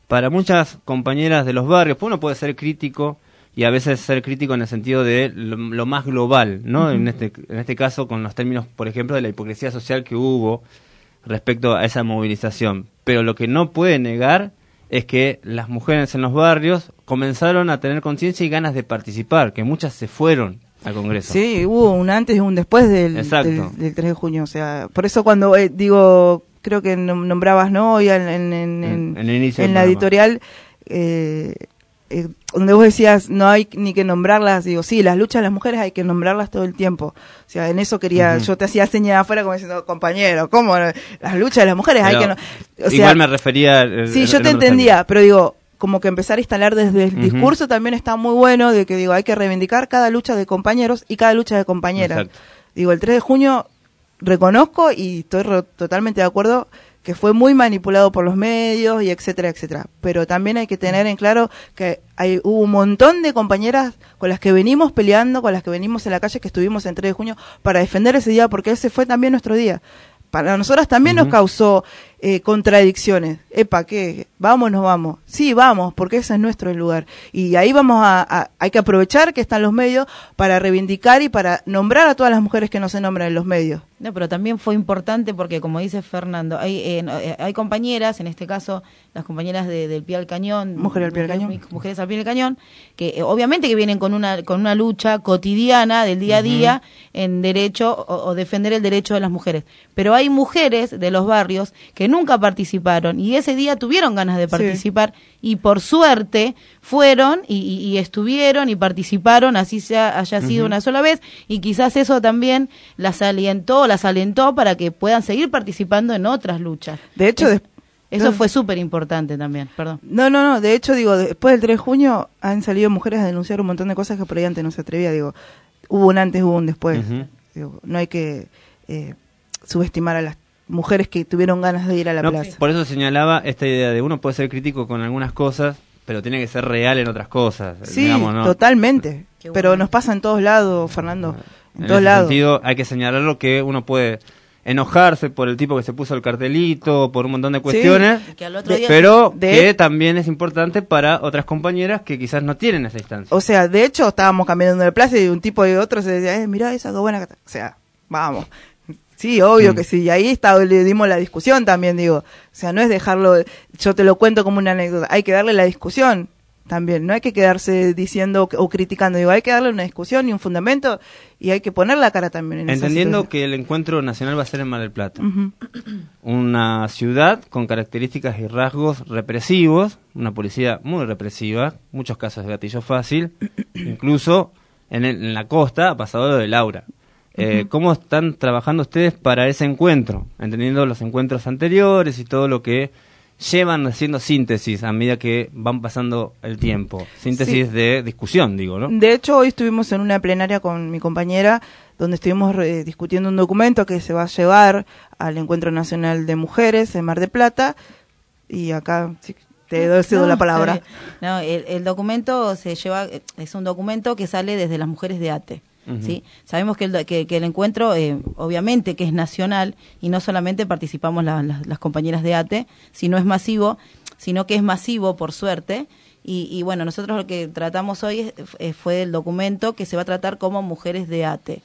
para muchas compañeras de los barrios, pues uno puede ser crítico y a veces ser crítico en el sentido de lo más global, ¿no? En este caso con los términos, por ejemplo, de la hipocresía social que hubo respecto a esa movilización. Pero lo que no puede negar es que las mujeres en los barrios comenzaron a tener conciencia y ganas de participar, que muchas se fueron al Congreso. Sí, hubo un antes y un después del 3 de junio. O sea, por eso cuando digo, creo que nombrabas, ¿no? Hoy en la editorial, donde vos decías, no hay ni que nombrarlas, digo, sí, las luchas de las mujeres hay que nombrarlas todo el tiempo. O sea, en eso quería, yo te hacía señas afuera como diciendo, compañero, ¿cómo? Las luchas de las mujeres hay que... O sea, igual me refería... Sí, yo te entendía, pero digo, como que empezar a instalar desde el discurso también está muy bueno, de que digo, hay que reivindicar cada lucha de compañeros y cada lucha de compañeras. Exacto. Digo, el 3 de junio reconozco y estoy totalmente de acuerdo que fue muy manipulado por los medios y etcétera, etcétera. Pero también hay que tener en claro que hubo un montón de compañeras con las que venimos peleando, con las que venimos en la calle, que estuvimos en 3 de junio para defender ese día, porque ese fue también nuestro día. Para nosotras también nos causó contradicciones. Epa, ¿qué? ¿Vamos o no vamos? Sí, vamos, porque ese es nuestro lugar. Y ahí hay que aprovechar que están los medios para reivindicar y para nombrar a todas las mujeres que no se nombran en los medios. No, pero también fue importante porque, como dice Fernando, hay compañeras, en este caso las compañeras del Pie al Cañón, Mujeres al Pie del Cañón, Mujeres al Pie del Cañón, que obviamente que vienen con una lucha cotidiana del día a día en derecho o defender el derecho de las mujeres. Pero hay mujeres de los barrios que nunca participaron y ese día tuvieron ganas de participar y por suerte fueron y estuvieron y participaron, así haya sido una sola vez, y quizás eso también las alentó para que puedan seguir participando en otras luchas. De hecho, eso fue súper importante también, perdón. No, de hecho, digo, después del 3 de junio han salido mujeres a denunciar un montón de cosas que por ahí antes no se atrevía, digo, hubo un antes, hubo un después. Digo, no hay que subestimar a las mujeres que tuvieron ganas de ir a la plaza. Por eso señalaba esta idea de uno puede ser crítico con algunas cosas, pero tiene que ser real en otras cosas. Sí, digamos, ¿no? Totalmente. Pero nos pasa en todos lados, Fernando. En todos ese lados. Sentido, hay que señalarlo que uno puede enojarse por el tipo que se puso el cartelito, por un montón de cuestiones, pero que también es importante para otras compañeras que quizás no tienen esa instancia. O sea, de hecho, estábamos caminando de plaza y un tipo y otro se decía, mirá esa, qué buena. O sea, vamos. Sí, obvio que sí, y ahí le dimos la discusión también, digo, o sea, no es dejarlo, yo te lo cuento como una anécdota, hay que darle la discusión también, no hay que quedarse diciendo o criticando, digo, hay que darle una discusión y un fundamento y hay que poner la cara también en entendiendo que el encuentro nacional va a ser en Mar del Plata, una ciudad con características y rasgos represivos, una policía muy represiva, muchos casos de gatillo fácil, incluso en la costa ha pasado lo de Laura. ¿Cómo están trabajando ustedes para ese encuentro? Entendiendo los encuentros anteriores y todo lo que llevan haciendo síntesis a medida que van pasando el tiempo. Síntesis de discusión, digo, ¿no? De hecho, hoy estuvimos en una plenaria con mi compañera donde estuvimos discutiendo un documento que se va a llevar al Encuentro Nacional de Mujeres en Mar del Plata. Y acá te cedo la palabra. No, el documento es un documento que sale desde las mujeres de ATE. ¿Sí? Sabemos que el encuentro obviamente que es nacional y no solamente participamos las compañeras de ATE, sino que es masivo por suerte y bueno, nosotros lo que tratamos hoy fue el documento que se va a tratar como mujeres de ATE.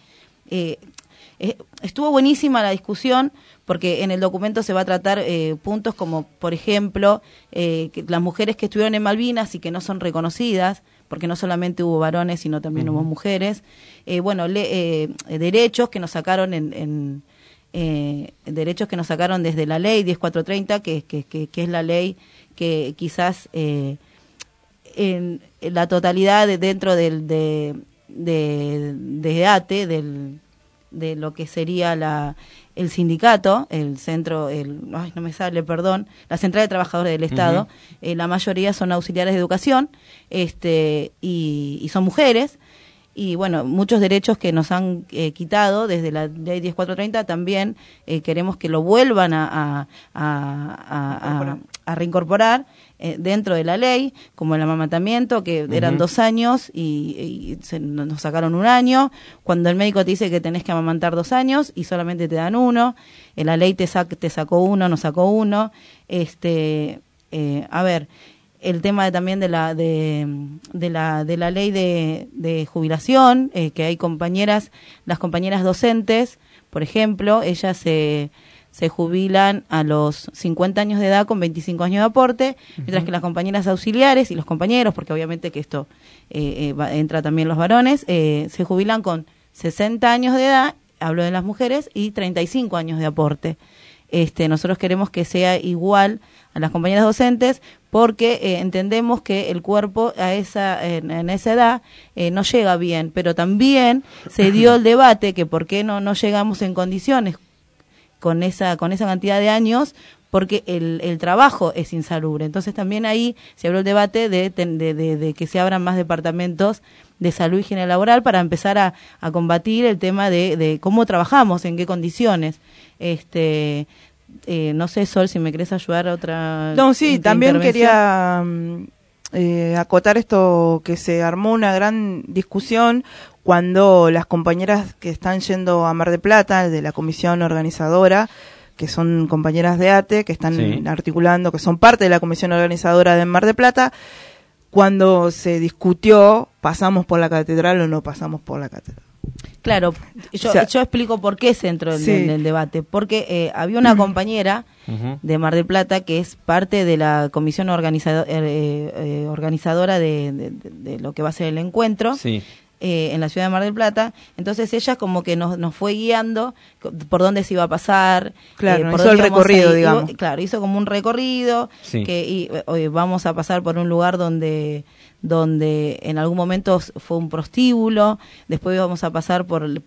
Estuvo buenísima la discusión porque en el documento se va a tratar puntos como, por ejemplo, que las mujeres que estuvieron en Malvinas y que no son reconocidas, porque no solamente hubo varones, sino también hubo mujeres. Derechos que nos sacaron derechos que nos sacaron desde la ley 10430, que es la ley que quizás en la totalidad dentro de ATE, de lo que sería el sindicato, la Central de Trabajadores del Estado, la mayoría son auxiliares de educación, y son mujeres, y bueno, muchos derechos que nos han quitado desde la ley 10430 también queremos que lo vuelvan a reincorporar dentro de la ley, como el amamantamiento, que eran 2 años y nos sacaron 1 año, cuando el médico te dice que tenés que amamantar 2 años y solamente te dan 1, la ley te sacó 1, nos sacó 1, a ver, el tema también de la ley de jubilación, que hay las compañeras docentes, por ejemplo, ellas se jubilan a los 50 años de edad con 25 años de aporte, mientras que las compañeras auxiliares y los compañeros, porque obviamente que esto entra también los varones, se jubilan con 60 años de edad, hablo de las mujeres, y 35 años de aporte. Nosotros queremos que sea igual a las compañeras docentes porque entendemos que el cuerpo en esa edad no llega bien, pero también se dio el debate que por qué no llegamos en condiciones con esa cantidad de años, porque el trabajo es insalubre. Entonces también ahí se abrió el debate de que se abran más departamentos de salud y higiene laboral para empezar a combatir el tema de cómo trabajamos, en qué condiciones. No sé, Sol, si me querés ayudar a otra. No, sí, también quería acotar esto, que se armó una gran discusión cuando las compañeras que están yendo a Mar del Plata, de la comisión organizadora, que son compañeras de ATE, que están articulando, que son parte de la comisión organizadora de Mar del Plata, cuando se discutió, ¿pasamos por la catedral o no pasamos por la catedral? Claro, yo explico por qué se entró en el debate. Porque había una compañera de Mar del Plata que es parte de la comisión organizadora de lo que va a ser el encuentro. Sí. En la ciudad de Mar del Plata, entonces ella como que nos fue guiando por dónde se iba a pasar. Claro, hizo el recorrido, digamos. Claro, hizo como un recorrido, hoy vamos a pasar por un lugar donde en algún momento fue un prostíbulo, después vamos a pasar por el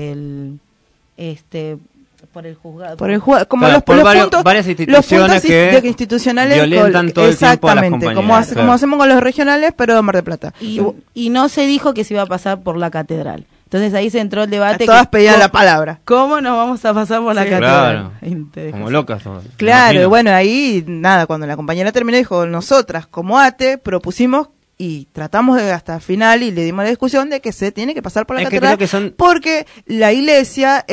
juzgado. Como claro, varias instituciones que institucionales violentan todo el tiempo a las compañeras. Como hacemos con los regionales, pero de Mar del Plata. Y no se dijo que se iba a pasar por la catedral. Entonces ahí se entró el debate. Todas pedían la palabra. ¿Cómo nos vamos a pasar por la catedral? Claro. Como locas. Claro, y bueno, ahí nada, cuando la compañera terminó dijo, nosotras como ATE propusimos y tratamos hasta el final y le dimos la discusión de que se tiene que pasar por la catedral porque la iglesia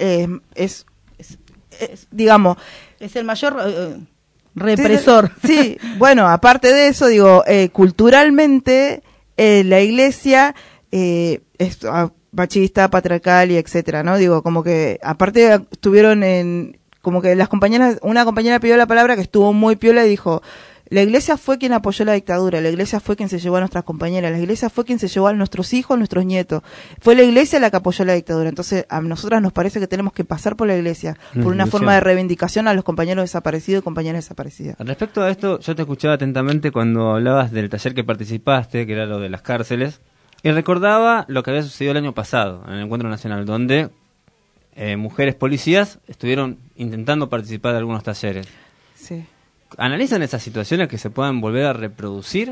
digamos, es el mayor represor. Sí, bueno, aparte de eso, digo, culturalmente la iglesia es machista, patriarcal y etcétera, ¿no? Digo, como que aparte estuvieron como que una compañera pidió la palabra que estuvo muy piola y dijo, la iglesia fue quien apoyó la dictadura, la iglesia fue quien se llevó a nuestras compañeras, la iglesia fue quien se llevó a nuestros hijos, a nuestros nietos. Fue la iglesia la que apoyó la dictadura. Entonces, a nosotras nos parece que tenemos que pasar por la iglesia, por una forma de reivindicación a los compañeros desaparecidos y compañeras desaparecidas. Respecto a esto, yo te escuchaba atentamente cuando hablabas del taller que participaste, que era lo de las cárceles, y recordaba lo que había sucedido el año pasado, en el Encuentro Nacional, donde mujeres policías estuvieron intentando participar de algunos talleres. Sí. ¿Analizan esas situaciones que se puedan volver a reproducir?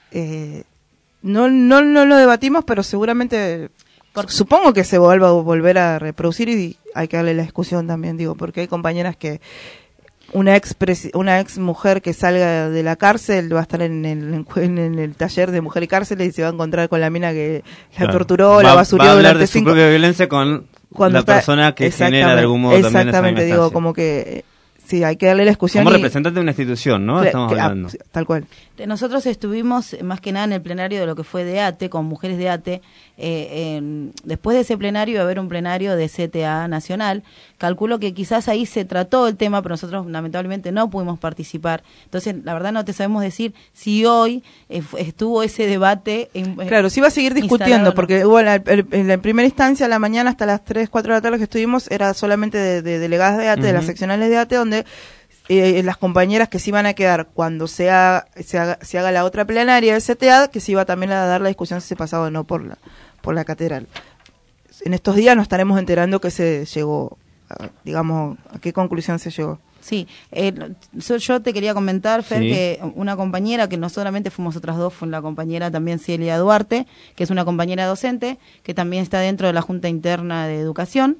No lo debatimos, pero seguramente supongo que se vuelva a volver a reproducir y hay que darle la discusión también, digo, porque hay compañeras que una ex mujer que salga de la cárcel va a estar en el taller de mujer y cárcel y se va a encontrar con la mina que la torturó, la basurió va a hablar de su propia violencia con la persona que genera de algún modo también esa exactamente, digo, como que sí, hay que darle la discusión. Como representante de una institución, ¿no? Estamos hablando. Tal cual. Nosotros estuvimos más que nada en el plenario de lo que fue de ATE, con mujeres de ATE. Después de ese plenario iba a haber un plenario de CTA Nacional. Calculo que quizás ahí se trató el tema, pero nosotros lamentablemente no pudimos participar. Entonces, la verdad no te sabemos decir si hoy estuvo ese debate. Claro, sí va a seguir discutiendo, porque en la primera instancia, a la mañana hasta las 3, 4 de la tarde que estuvimos, era solamente de delegadas de ATE, de las seccionales de ATE, donde las compañeras que se iban a quedar cuando se haga la otra plenaria del CTA, que se iba también a dar la discusión si se pasaba o no por la catedral. En estos días nos estaremos enterando que se llegó, digamos, a qué conclusión se llegó. Sí, yo te quería comentar, Fer, que una compañera, que no solamente fuimos otras dos, fue la compañera también Celia Duarte, que es una compañera docente, que también está dentro de la Junta Interna de Educación,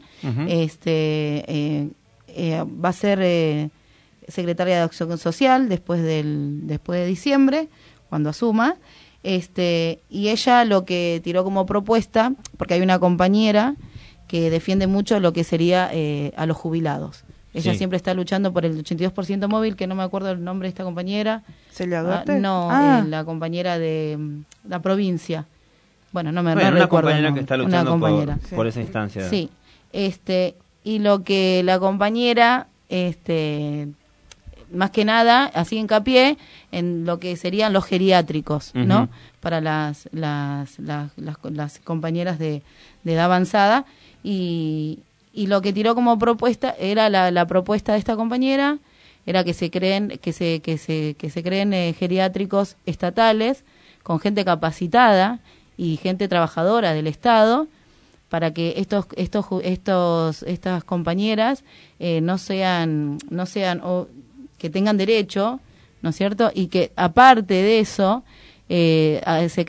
va a ser secretaria de Acción Social después de diciembre, cuando asuma, y ella lo que tiró como propuesta, porque hay una compañera que defiende mucho lo que sería a los jubilados, Ella siempre está luchando por el 82% móvil, que no me acuerdo el nombre de esta compañera. ¿Celia Duarte? La compañera de la provincia. Bueno, no recuerdo. Una compañera que está luchando por esa instancia. Sí. Y lo que la compañera, más que nada, hacía hincapié en lo que serían los geriátricos, ¿no? Para las compañeras de edad avanzada. Y lo que tiró como propuesta era la propuesta de esta compañera, era que se creen geriátricos estatales con gente capacitada y gente trabajadora del Estado, para que estas compañeras no sean o que tengan derecho, ¿no es cierto? Y que aparte de eso que se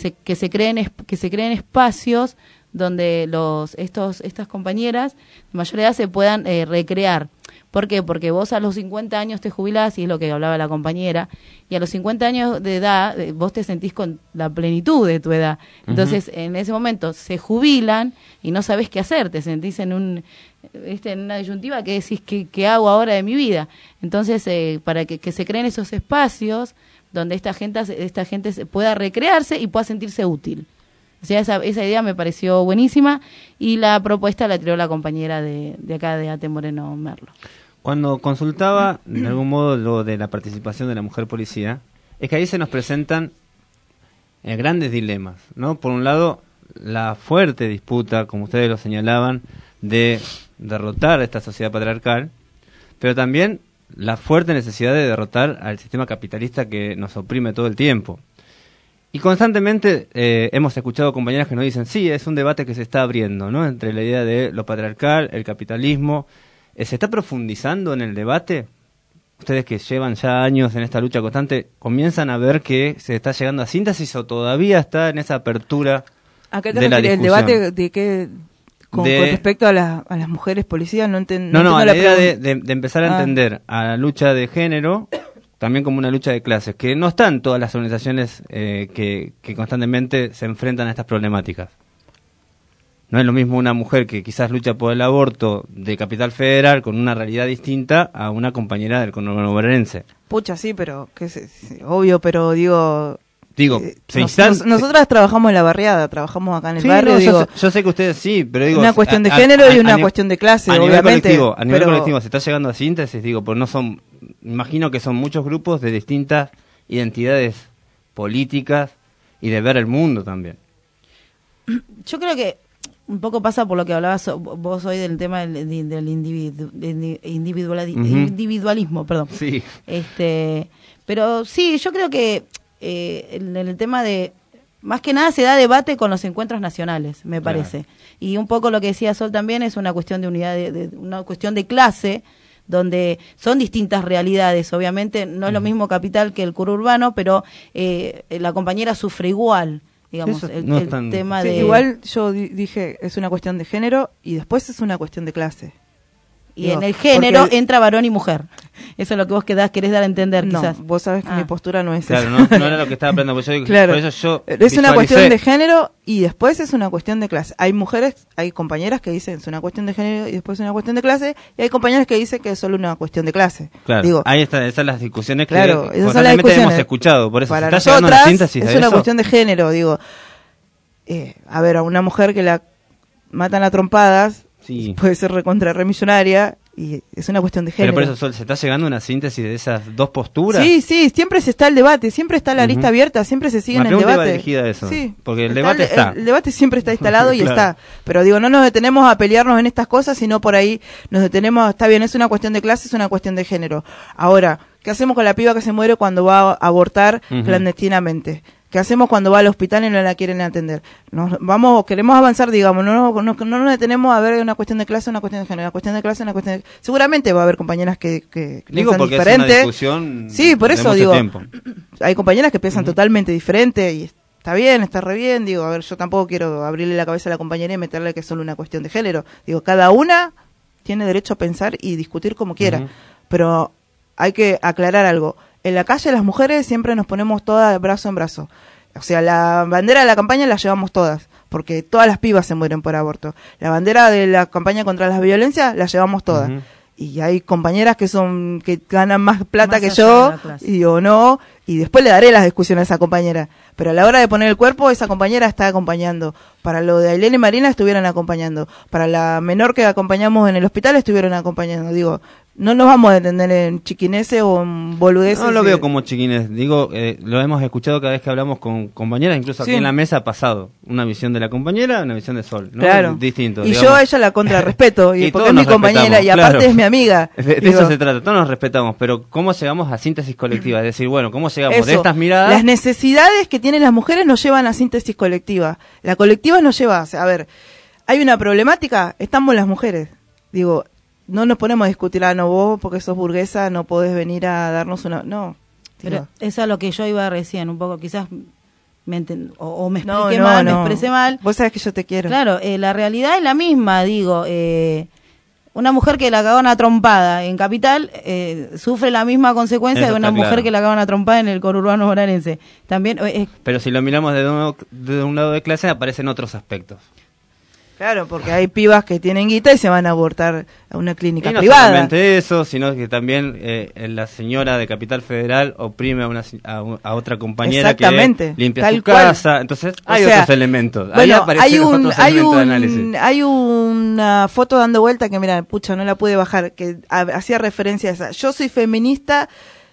creen espacios donde estas compañeras de mayor edad se puedan recrear. ¿Por qué? Porque vos a los 50 años te jubilás, y es lo que hablaba la compañera, y a los 50 años de edad vos te sentís con la plenitud de tu edad. Entonces, en ese momento se jubilan y no sabés qué hacer, te sentís en una disyuntiva que decís, ¿qué hago ahora de mi vida? Entonces, para que se creen esos espacios donde esta gente pueda recrearse y pueda sentirse útil. O sea, esa idea me pareció buenísima, y la propuesta la tiró la compañera de acá de Ate Moreno Merlo. Cuando consultaba, de algún modo, lo de la participación de la mujer policía, es que ahí se nos presentan grandes dilemas, ¿no? Por un lado, la fuerte disputa, como ustedes lo señalaban, de derrotar a esta sociedad patriarcal, pero también la fuerte necesidad de derrotar al sistema capitalista que nos oprime todo el tiempo. Y constantemente hemos escuchado compañeras que nos dicen, sí, es un debate que se está abriendo, ¿no? Entre la idea de lo patriarcal, el capitalismo. ¿Se está profundizando en el debate? Ustedes que llevan ya años en esta lucha constante, ¿comienzan a ver que se está llegando a síntesis o todavía está en esa apertura ¿A qué te de la discusión? ¿El debate de qué? Con respecto a las mujeres policías, no entiendo. No, a la idea de empezar a entender a la lucha de género también como una lucha de clases, que no están todas las organizaciones que constantemente se enfrentan a estas problemáticas. No es lo mismo una mujer que quizás lucha por el aborto de Capital Federal con una realidad distinta a una compañera del conurbano bonaerense. Pucha, sí, pero obvio, pero digo, nosotras trabajamos en la barriada, trabajamos acá en el barrio. Yo sé que ustedes sí, pero digo, una cuestión de género y una cuestión de clase, obviamente. A nivel colectivo se está llegando a síntesis, pues no son, imagino que son muchos grupos de distintas identidades políticas y de ver el mundo también. Yo creo que un poco pasa por lo que hablabas vos hoy del tema del individualismo, perdón. Sí. Pero sí, yo creo que en el tema de, más que nada se da debate con los encuentros nacionales, me parece. Claro. Y un poco lo que decía Sol también es una cuestión de unidad, una cuestión de clase, donde son distintas realidades. Obviamente no es lo mismo Capital que el conurbano, pero la compañera sufre igual. Digamos, el tema de... Igual yo dije, es una cuestión de género y después es una cuestión de clase. Y en el género entra varón y mujer. Eso es lo que vos querés dar a entender, quizás. Vos sabés que mi postura no es esa. Claro, no era lo que estaba hablando. Claro. Por eso yo es una cuestión de género y después es una cuestión de clase. Hay compañeras que dicen es una cuestión de género y después es una cuestión de clase, y hay compañeras que dicen que es solo una cuestión de clase. Claro, ahí están esas las discusiones que constantemente hemos escuchado. Por eso para está nosotras llegando a una síntesis es de una eso. cuestión de género, a ver, a una mujer que la matan a trompadas, puede ser recontra remillonaria, y es una cuestión de género. Pero por eso, Sol, ¿se está llegando a una síntesis de esas dos posturas? Sí, siempre se está el debate, siempre está la lista abierta, siempre se sigue en el debate. Va dirigida a eso, sí, porque el debate está. El debate siempre está instalado y está. Pero no nos detenemos a pelearnos en estas cosas, sino por ahí nos detenemos, está bien, es una cuestión de clase, es una cuestión de género. Ahora, ¿qué hacemos con la piba que se muere cuando va a abortar clandestinamente? ¿Qué hacemos cuando va al hospital y no la quieren atender? Queremos avanzar, digamos, no nos detenemos a ver una cuestión de clase, una cuestión de género, una cuestión de clase, una cuestión de... Seguramente va a haber compañeras que piensan porque diferente. Es una discusión sí, por eso de mucho tiempo. Hay compañeras que piensan totalmente diferente y está bien, está re bien, a ver, yo tampoco quiero abrirle la cabeza a la compañera y meterle que es solo una cuestión de género. Cada una tiene derecho a pensar y discutir como quiera, pero hay que aclarar algo. En la calle las mujeres siempre nos ponemos todas brazo en brazo. O sea, la bandera de la campaña la llevamos todas, porque todas las pibas se mueren por aborto. La bandera de la campaña contra las violencias la llevamos todas. y hay compañeras que ganan más plata Más que allá yo, de la clase. y digo, no, y después le daré las discusiones a esa compañera. Pero a la hora de poner el cuerpo, esa compañera está acompañando. Para lo de Ailén y Marina estuvieron acompañando. Para la menor que acompañamos en el hospital estuvieron acompañando. Digo, no nos vamos a detener en chiquineces o en boludeces. No lo veo como chiquines, digo, lo hemos escuchado cada vez que hablamos con compañeras, incluso aquí en la mesa ha pasado una visión de la compañera, una visión de Sol, ¿no? Claro. Distinto. Y digamos. yo a ella la contrarrespeto, y porque es mi compañera y aparte claro. es mi amiga. De eso se trata, todos nos respetamos, pero ¿cómo llegamos a síntesis colectiva? Es decir, bueno, ¿cómo llegamos de estas miradas? Las necesidades que tienen las mujeres nos llevan a síntesis colectiva. La colectiva nos lleva, o sea, a ver, hay una problemática, estamos las mujeres. Digo, no nos ponemos a discutir, no, vos porque sos burguesa no podés venir a darnos una... No. Pero eso es lo que yo iba recién, un poco, quizás me expliqué mal, me expresé mal. Vos sabés que yo te quiero. Claro, la realidad es la misma, digo, una mujer que la cagan a trompada en Capital sufre la misma consecuencia Eso de una está mujer claro. que la cagan a trompada en el conurbano bonaerense. También Pero si lo miramos de un lado de clase, aparecen otros aspectos. Claro, porque hay pibas que tienen guita y se van a abortar a una clínica Y no privada. solamente eso, sino que también la señora de Capital Federal oprime a otra compañera que limpia su casa. Entonces hay otros elementos. Ahí Bueno, aparecen otros elementos de análisis. hay una foto dando vuelta que, mira, pucha, no la pude bajar, que hacía referencia a esa. Yo soy feminista,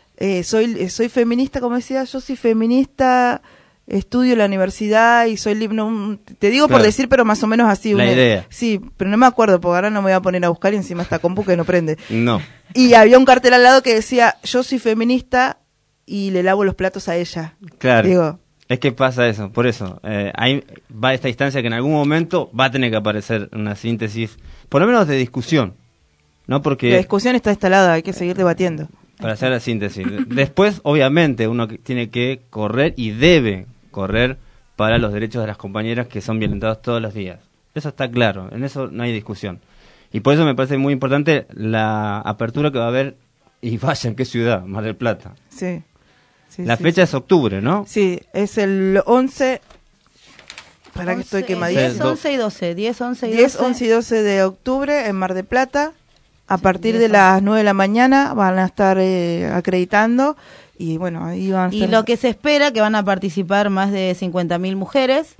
soy feminista, como decía, yo soy feminista... Estudio en la universidad y soy libre, te digo Claro. por decir, pero más o menos así. La idea. Sí, pero no me acuerdo, porque ahora no me voy a poner a buscar y encima esta compu que no prende. No. Y había un cartel al lado que decía, yo soy feminista y le lavo los platos a ella. Claro. Digo, Es que pasa eso, por eso. Ahí va esta instancia que en algún momento va a tener que aparecer una síntesis, por lo menos de discusión. ¿No? Porque la discusión está instalada, hay que seguir debatiendo. para hacer la síntesis. Después, obviamente, uno tiene que correr y debe correr para los derechos de las compañeras que son violentados todos los días. Eso está claro, en eso no hay discusión. Y por eso me parece muy importante la apertura que va a haber, y vaya, ¿en qué ciudad? Mar del Plata. Sí. La fecha es octubre, ¿no? Sí, es el 11... Para que estoy quemadita. 10, 11 y 12. 10, 11 y 12. 10, 11 y 12 de octubre en Mar del Plata. A partir de las 9 de la mañana van a estar acreditando. Y bueno, ahí van a estar... Y lo que se espera, que van a participar más de 50.000 mujeres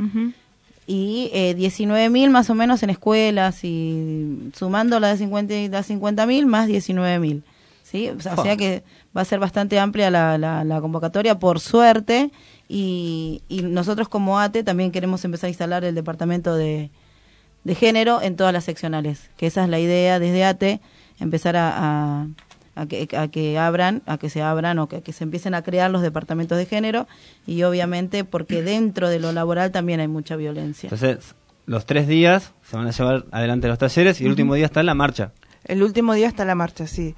y 19.000 más o menos en escuelas, y sumando las de 50.000 más 19.000. ¿Sí? O sea que va a ser bastante amplia la convocatoria, por suerte, y nosotros como ATE también queremos empezar a instalar el departamento de género en todas las seccionales, que esa es la idea desde ATE, empezar a que se abran o que se empiecen a crear los departamentos de género, y obviamente porque dentro de lo laboral también hay mucha violencia. Entonces, los 3 días se van a llevar adelante los talleres y el último día está la marcha. El último día está la marcha, sí.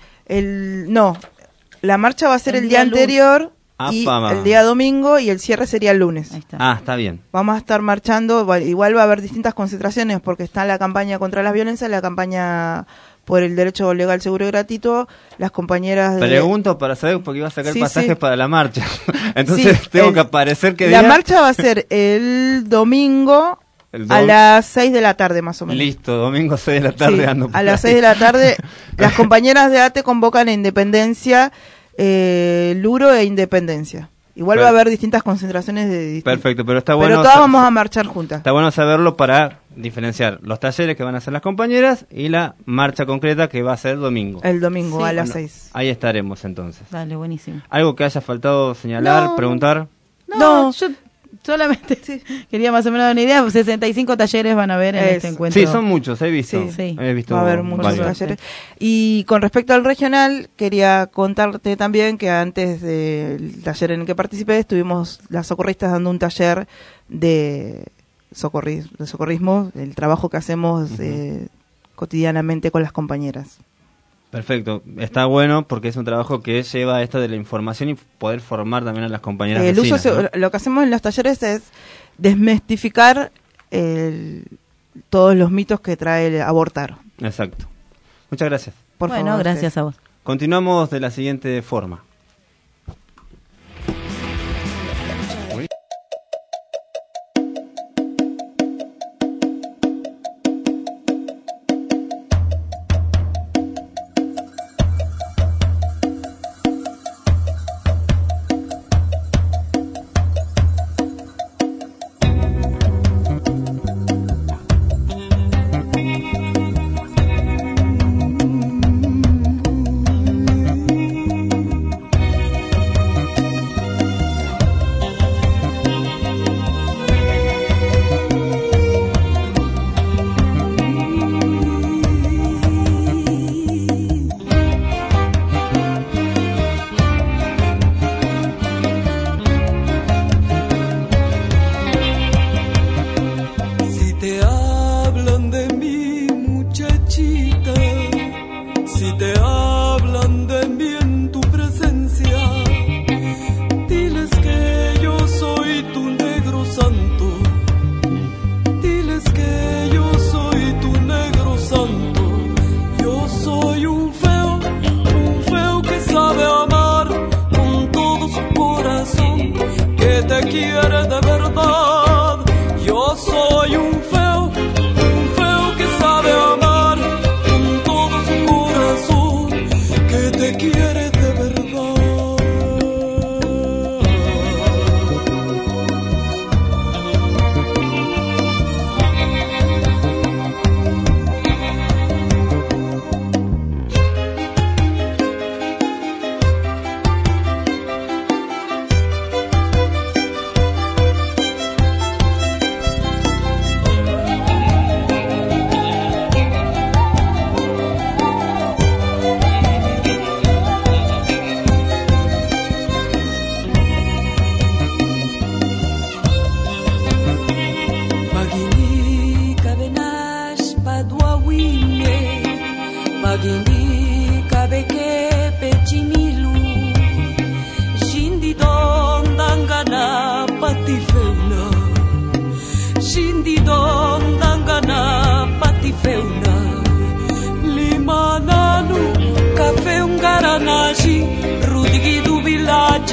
La marcha va a ser el día lunes. anterior y Apa, el día domingo, y el cierre sería el lunes. Está bien. Vamos a estar marchando, igual va a haber distintas concentraciones, porque está la campaña contra las violencias, la campaña por el derecho legal, seguro y gratuito, las compañeras de... Pregunto para saber, porque iba a sacar Sí, pasajes sí. para la marcha. Entonces tengo que aparecer que La marcha va a ser el domingo a las 6 de la tarde, más o menos. Listo, domingo 6 de la tarde Sí, ando por a las ahí. 6 de la tarde las compañeras de ATE convocan a Independencia, Luro e Independencia. Igual va a haber distintas concentraciones de Perfecto, pero está bueno. Pero todas vamos a marchar juntas. Está bueno saberlo para diferenciar los talleres que van a hacer las compañeras y la marcha concreta que va a ser domingo. El domingo Sí. a las Bueno, 6. Ahí estaremos entonces. Dale, buenísimo. ¿Algo que haya faltado señalar, No. preguntar? No, yo solamente quería más o menos una idea. 65 talleres van a haber en este encuentro. Sí, son muchos, he visto. Sí. He visto Va a haber muchos varios. talleres. Y con respecto al regional, quería contarte también que antes del taller en el que participé, estuvimos las socorristas dando un taller de socorrismo, el trabajo que hacemos cotidianamente con las compañeras. Perfecto, está bueno porque es un trabajo que lleva esto de la información y poder formar también a las compañeras El vecinas, uso, ¿no? lo que hacemos en los talleres es desmistificar todos los mitos que trae el abortar. Exacto. Muchas gracias. Por Bueno, favor, gracias a vos. Continuamos de la siguiente forma.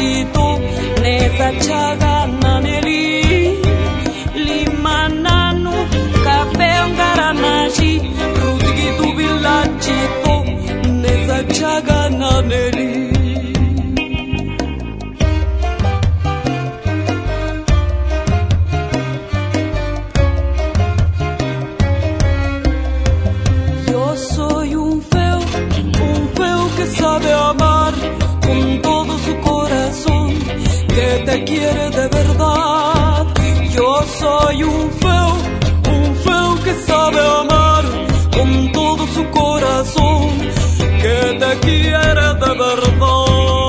chito nesa chaga naneli limananu cafe ongaranashi rutigi tu villachito nesa chaga naneli. Sabe amar con todo su corazón, que te quiere de verdad. Yo soy un feo que sabe amar con todo su corazón, que te quiere de verdad.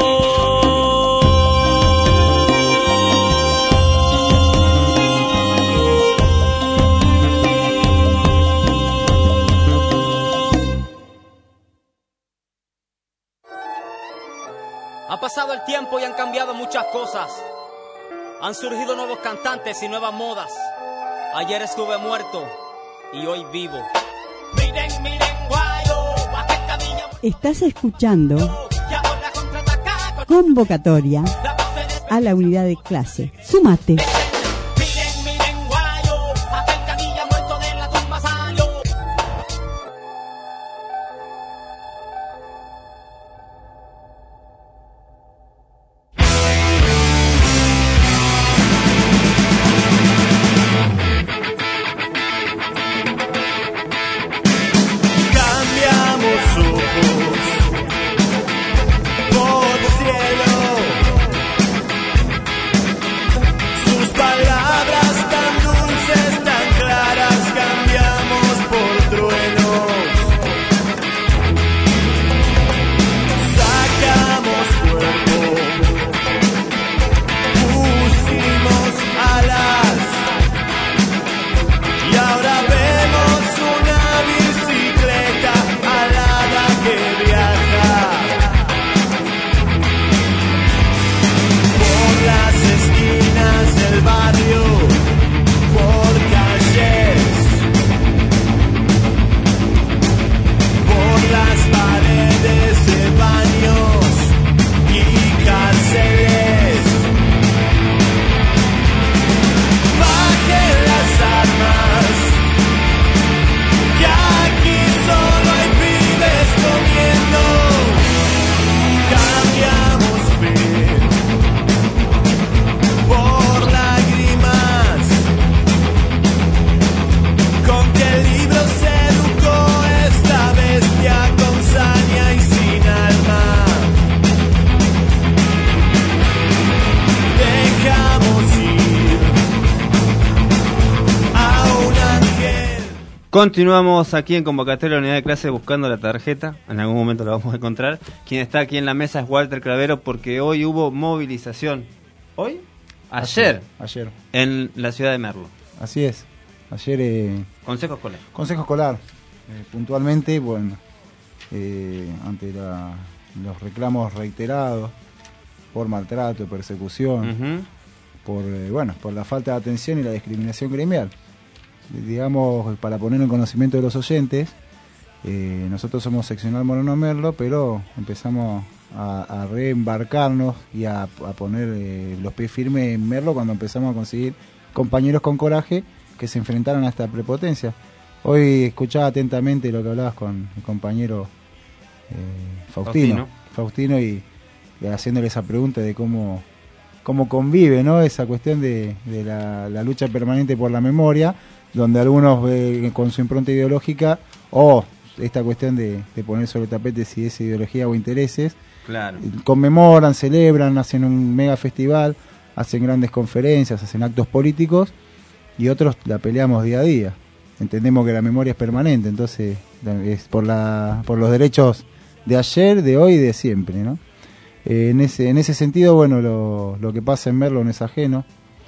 Ha pasado el tiempo y han cambiado muchas cosas. Han surgido nuevos cantantes y nuevas modas. Ayer estuve muerto y hoy vivo. Estás escuchando Convocatoria a la unidad de clase. Súmate. Continuamos aquí en Convocatoria de la unidad de clase buscando la tarjeta. En algún momento la vamos a encontrar. Quien está aquí en la mesa es Walter Clavero porque hoy hubo movilización. ¿Hoy? Ayer. En la ciudad de Merlo. Así es. Ayer... Consejo escolar. Consejo escolar. Puntualmente, bueno, ante los reclamos reiterados por maltrato, persecución, por la falta de atención y la discriminación gremial. Digamos, para poner en conocimiento de los oyentes, nosotros somos seccional Moreno Merlo, pero empezamos a reembarcarnos y a poner los pies firmes en Merlo cuando empezamos a conseguir compañeros con coraje que se enfrentaran a esta prepotencia. Hoy escuchaba atentamente lo que hablabas con el compañero Faustino y haciéndole esa pregunta de cómo convive, ¿no?, esa cuestión de la lucha permanente por la memoria, donde algunos con su impronta ideológica o esta cuestión de poner sobre el tapete si es ideología o intereses, claro, conmemoran, celebran, hacen un mega festival, hacen grandes conferencias, hacen actos políticos, y otros la peleamos día a día. Entendemos que la memoria es permanente, entonces es por los derechos de ayer, de hoy y de siempre, ¿no? En ese sentido, bueno, lo que pasa en Merlo no es ajeno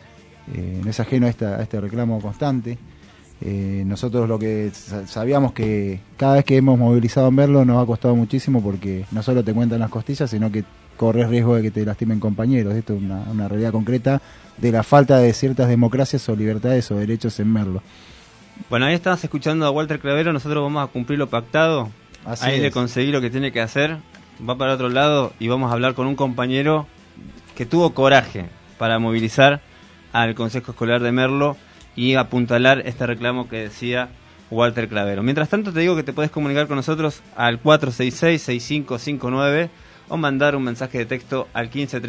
a este reclamo constante. Nosotros lo que sabíamos que cada vez que hemos movilizado en Merlo nos ha costado muchísimo, porque no solo te cuentan las costillas, sino que corres riesgo de que te lastimen compañeros. Esto es una realidad concreta de la falta de ciertas democracias o libertades o derechos en Merlo. Bueno, ahí estás escuchando a Walter Clavero. Nosotros vamos a cumplir lo pactado. Ahí de conseguir lo que tiene que hacer. Va para otro lado y vamos a hablar con un compañero que tuvo coraje para movilizar al Consejo Escolar de Merlo y apuntalar este reclamo que decía Walter Clavero. Mientras tanto, te digo que te puedes comunicar con nosotros al 466-6559 o mandar un mensaje de texto al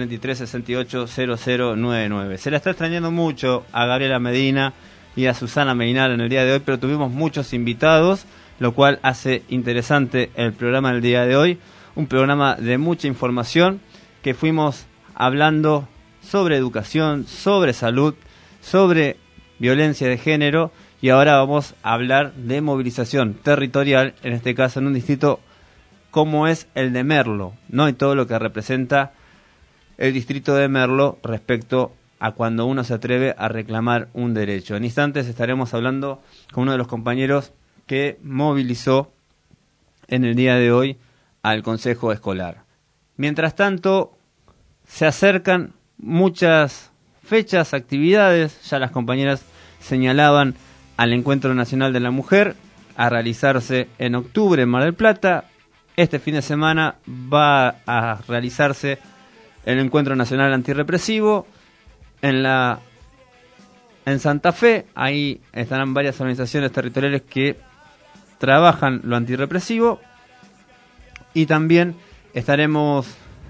1533-680099. Se la está extrañando mucho a Gabriela Medina y a Susana Meinal en el día de hoy, pero tuvimos muchos invitados, lo cual hace interesante el programa del día de hoy, un programa de mucha información que fuimos hablando sobre educación, sobre salud, sobre violencia de género, y ahora vamos a hablar de movilización territorial, en este caso en un distrito como es el de Merlo, ¿no? Y todo lo que representa el distrito de Merlo respecto a cuando uno se atreve a reclamar un derecho. En instantes estaremos hablando con uno de los compañeros que movilizó en el día de hoy al Consejo Escolar. Mientras tanto, se acercan muchas fechas, actividades, ya las compañeras señalaban al Encuentro Nacional de la Mujer, a realizarse en octubre en Mar del Plata. Este fin de semana va a realizarse el Encuentro Nacional Antirrepresivo en Santa Fe. Ahí estarán varias organizaciones territoriales que trabajan lo antirrepresivo, y también estaremos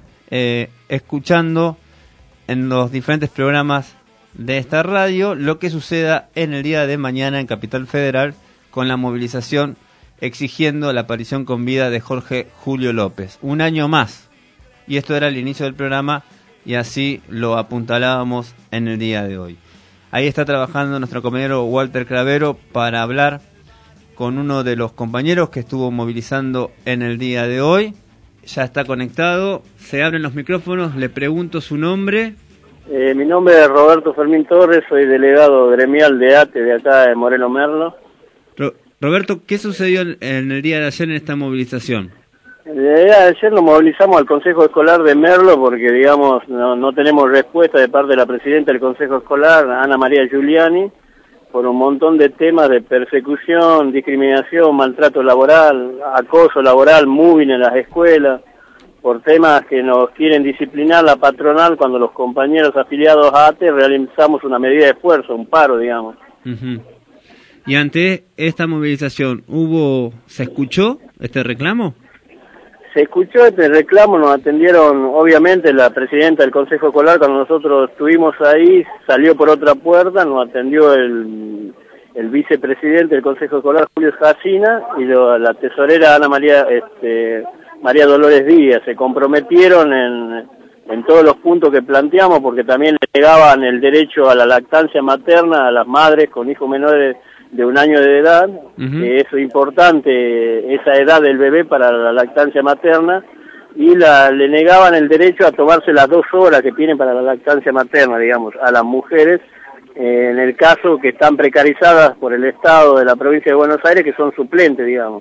escuchando en los diferentes programas de esta radio lo que suceda en el día de mañana en Capital Federal con la movilización exigiendo la aparición con vida de Jorge Julio López. Un año más, y esto era el inicio del programa y así lo apuntalábamos en el día de hoy. Ahí está trabajando nuestro compañero Walter Clavero para hablar con uno de los compañeros que estuvo movilizando en el día de hoy. Ya está conectado, se abren los micrófonos, le pregunto su nombre. Mi nombre es Roberto Fermín Torres, soy delegado gremial de ATE de acá de Moreno Merlo. Roberto, ¿qué sucedió en el día de ayer en esta movilización? El día de ayer nos movilizamos al Consejo Escolar de Merlo porque, digamos, no tenemos respuesta de parte de la presidenta del Consejo Escolar, Ana María Giuliani, por un montón de temas de persecución, discriminación, maltrato laboral, acoso laboral, moving en las escuelas, por temas que nos quieren disciplinar la patronal cuando los compañeros afiliados a ATE realizamos una medida de esfuerzo, un paro, digamos. Uh-huh. Y ante esta movilización, ¿se escuchó este reclamo? Se escuchó este reclamo, nos atendieron, obviamente, la presidenta del Consejo Escolar, cuando nosotros estuvimos ahí, salió por otra puerta, nos atendió el vicepresidente del Consejo Escolar, Julio Jacina, y la tesorera Ana María María Dolores Díaz. Se comprometieron en todos los puntos que planteamos, porque también le negaban el derecho a la lactancia materna a las madres con hijos menores de 1 año de edad, que es importante esa edad del bebé para la lactancia materna, y le negaban el derecho a tomarse las 2 horas que tienen para la lactancia materna, digamos, a las mujeres, en el caso que están precarizadas por el Estado de la provincia de Buenos Aires, que son suplentes, digamos.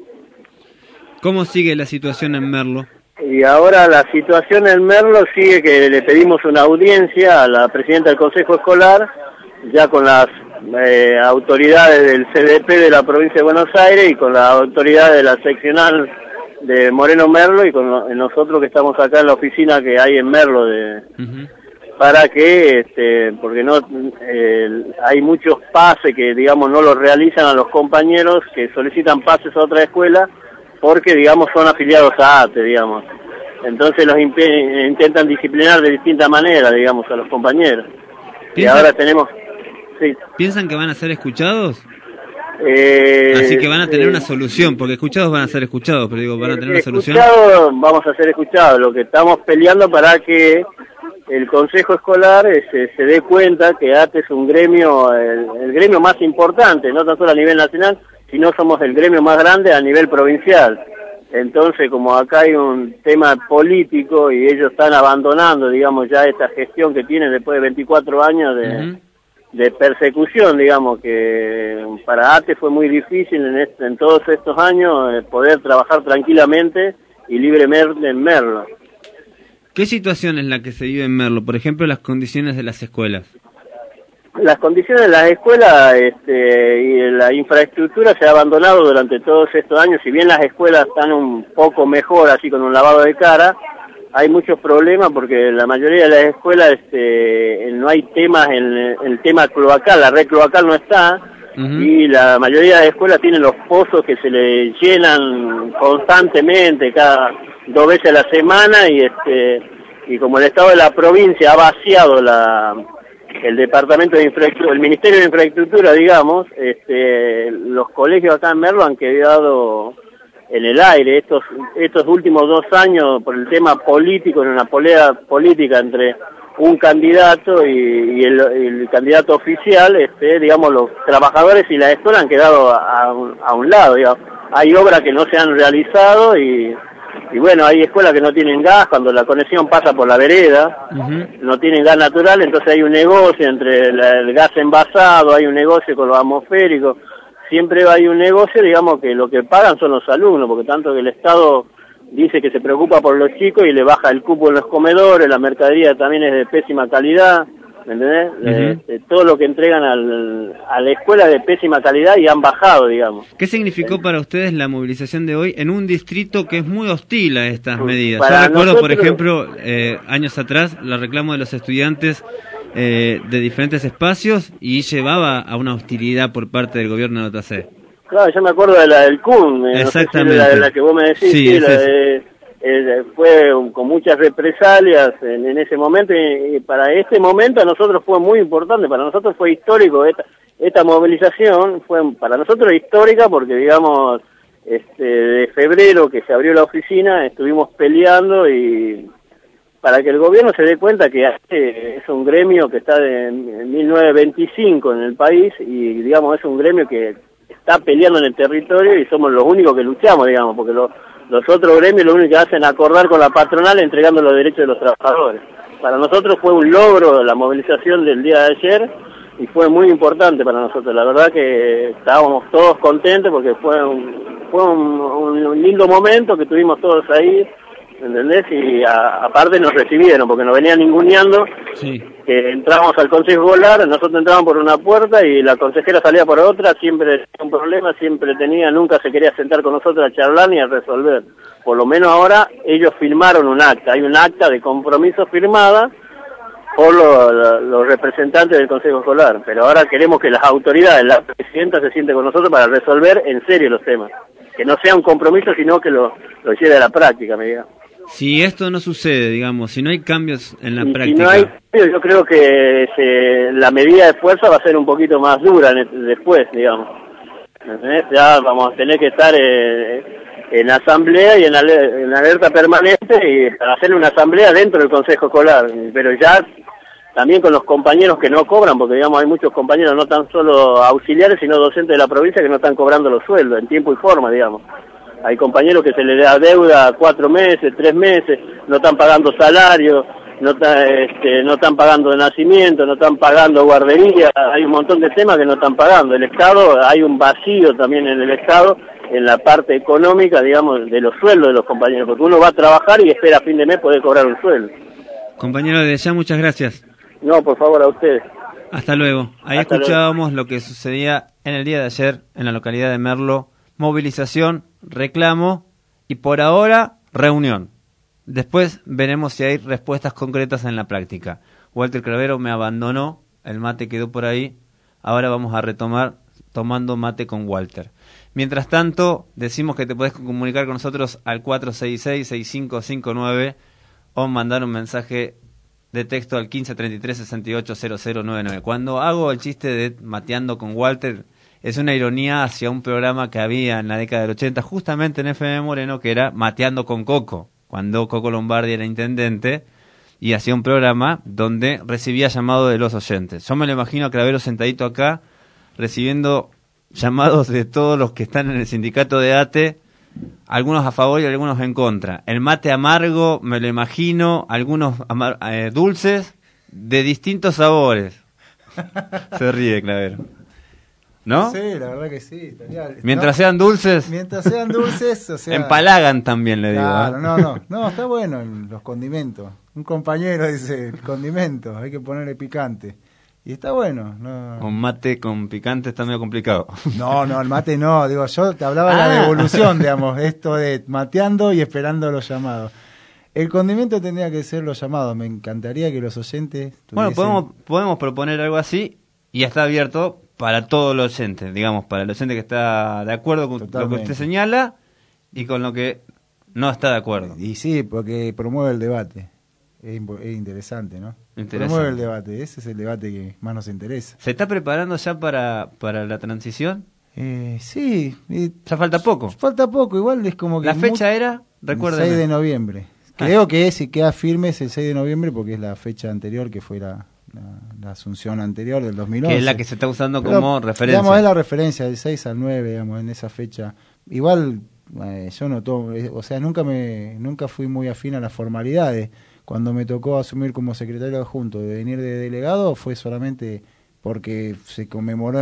¿Cómo sigue la situación en Merlo? Y ahora la situación en Merlo sigue que le pedimos una audiencia a la presidenta del Consejo Escolar, ya con las autoridades del CDP de la provincia de Buenos Aires y con las autoridades de la seccional de Moreno Merlo y con nosotros que estamos acá en la oficina que hay en Merlo para que porque no hay muchos pases que, digamos, no los realizan a los compañeros que solicitan pases a otra escuela porque, digamos, son afiliados a ATE, digamos. Entonces los intentan disciplinar de distinta manera, digamos, a los compañeros. Y ahora tenemos... Sí. ¿Piensan que van a ser escuchados? Así que van a tener una solución, porque escuchados van a ser escuchados, pero digo, van a tener una solución. Vamos a ser escuchados. Lo que estamos peleando para que el Consejo Escolar se dé cuenta que ATE es un gremio, el gremio más importante, no tan solo a nivel nacional, sino somos el gremio más grande a nivel provincial. Entonces, como acá hay un tema político y ellos están abandonando, digamos, ya esta gestión que tienen después de 24 años de persecución, digamos, que para ATE fue muy difícil en todos estos años poder trabajar tranquilamente y libremente en Merlo. ¿Qué situación es la que se vive en Merlo? Por ejemplo, las condiciones de las escuelas. Las condiciones de las escuelas y la infraestructura se ha abandonado durante todos estos años. Si bien las escuelas están un poco mejor, así con un lavado de cara, hay muchos problemas porque la mayoría de las escuelas no hay temas en el tema cloacal, la red cloacal no está, y la mayoría de las escuelas tienen los pozos que se le llenan constantemente, cada 2 veces a la semana, y como el Estado de la provincia ha vaciado el departamento de infraestructura, el Ministerio de Infraestructura, digamos, los colegios acá en Merlo han quedado en el aire estos últimos 2 años por el tema político, en una pelea política entre un candidato y el candidato oficial, digamos, los trabajadores y la escuela han quedado a un lado, digamos. Hay obras que no se han realizado y bueno, hay escuelas que no tienen gas, cuando la conexión pasa por la vereda, no tienen gas natural, entonces hay un negocio entre el gas envasado, hay un negocio con los atmosféricos, siempre hay un negocio, digamos, que lo que pagan son los alumnos, porque tanto que el Estado dice que se preocupa por los chicos y le baja el cupo en los comedores, la mercadería también es de pésima calidad, ¿me entendés? Todo lo que entregan a la escuela es de pésima calidad y han bajado, digamos. ¿Qué significó para ustedes la movilización de hoy en un distrito que es muy hostil a estas medidas? Yo recuerdo, por ejemplo, años atrás, los reclamos de los estudiantes de diferentes espacios y llevaba a una hostilidad por parte del gobierno de OTC. Claro, yo me acuerdo de la del CUN, exactamente. No sé si la que vos me decís, sí, fue con muchas represalias en ese momento, y para este momento a nosotros fue muy importante, para nosotros fue histórico, esta movilización fue para nosotros histórica porque, digamos, de febrero que se abrió la oficina estuvimos peleando y para que el gobierno se dé cuenta que es un gremio que está en 1925 en el país y, digamos, es un gremio que está peleando en el territorio y somos los únicos que luchamos, digamos, porque los otros gremios lo único que hacen es acordar con la patronal entregando los derechos de los trabajadores. Para nosotros fue un logro la movilización del día de ayer y fue muy importante para nosotros. La verdad que estábamos todos contentos porque fue un lindo momento que tuvimos todos ahí, ¿entendés? Y aparte nos recibieron porque nos venían ninguneando. Sí. Que entramos al Consejo Escolar, nosotros entramos por una puerta y la consejera salía por otra, siempre tenía un problema, nunca se quería sentar con nosotros a charlar ni a resolver. Por lo menos ahora ellos firmaron un acta, hay un acta de compromiso firmada por los representantes del Consejo Escolar, pero ahora queremos que las autoridades, la presidenta se siente con nosotros para resolver en serio los temas, que no sea un compromiso sino que lo lleve a la práctica, me diga. Si esto no sucede, digamos, si no hay cambios en la práctica... Si no hay cambios, yo creo que la medida de fuerza va a ser un poquito más dura después, digamos. Ya vamos a tener que estar en asamblea y en alerta permanente y para hacer una asamblea dentro del Consejo Escolar, pero ya también con los compañeros que no cobran, porque, digamos, hay muchos compañeros no tan solo auxiliares, sino docentes de la provincia que no están cobrando los sueldos en tiempo y forma, digamos. Hay compañeros que se les da deuda 4 meses, 3 meses, no están pagando salario, no están pagando de nacimiento, no están pagando guardería, hay un montón de temas que no están pagando. El Estado, hay un vacío también en el Estado, en la parte económica, digamos, de los sueldos de los compañeros, porque uno va a trabajar y espera a fin de mes poder cobrar un sueldo. Compañero, de ya muchas gracias. No, por favor, a ustedes. Hasta luego. Ahí Hasta escuchábamos lo que sucedía en el día de ayer en la localidad de Merlo. Movilización, reclamo y por ahora reunión. Después veremos si hay respuestas concretas en la práctica. Walter Cravero me abandonó, el mate quedó por ahí. Ahora vamos a retomar tomando mate con Walter. Mientras tanto, decimos que te podés comunicar con nosotros al 466-6559 o mandar un mensaje de texto al 1533-680099. Cuando hago el chiste de mateando con Walter, es una ironía hacia un programa que había en la década del 80, justamente en FM Moreno, que era Mateando con Coco, cuando Coco Lombardi era intendente, y hacía un programa donde recibía llamados de los oyentes. Yo me lo imagino a Cravero sentadito acá, recibiendo llamados de todos los que están en el sindicato de ATE, algunos a favor y algunos en contra. El mate amargo, me lo imagino, algunos dulces, de distintos sabores. Se ríe Cravero. ¿No? Sí, la verdad que sí. Mientras sean dulces. Mientras sean dulces, o sea... Empalagan también, le digo. Claro, no, está bueno los condimentos. Un compañero dice, el condimento, hay que ponerle picante. Y está bueno. No... Un mate con picante está medio complicado. No, el mate no. Digo, yo te hablaba de la devolución, digamos, esto de mateando y esperando los llamados. El condimento tendría que ser los llamados. Me encantaría que los oyentes tuviesen... Bueno, podemos proponer algo así y está abierto para todos los oyentes, digamos, para el oyente que está de acuerdo con lo que usted señala y con lo que no está de acuerdo. Y sí, porque promueve el debate. Es interesante, ¿no? Promueve el debate. Ese es el debate que más nos interesa. ¿Se está preparando ya para la transición? Sí. ¿Ya falta poco? Falta poco, igual es como que... ¿La fecha era? Recuérdame. El 6 de noviembre. Creo que si queda firme es el 6 de noviembre porque es la fecha anterior que fue la asunción anterior del 2011. Que es la que se está usando como referencia. Digamos, es la referencia del 6 al 9, digamos, en esa fecha. Igual yo no tomo, o sea, nunca fui muy afín a las formalidades. Cuando me tocó asumir como secretario adjunto de venir de delegado fue solamente porque se conmemoró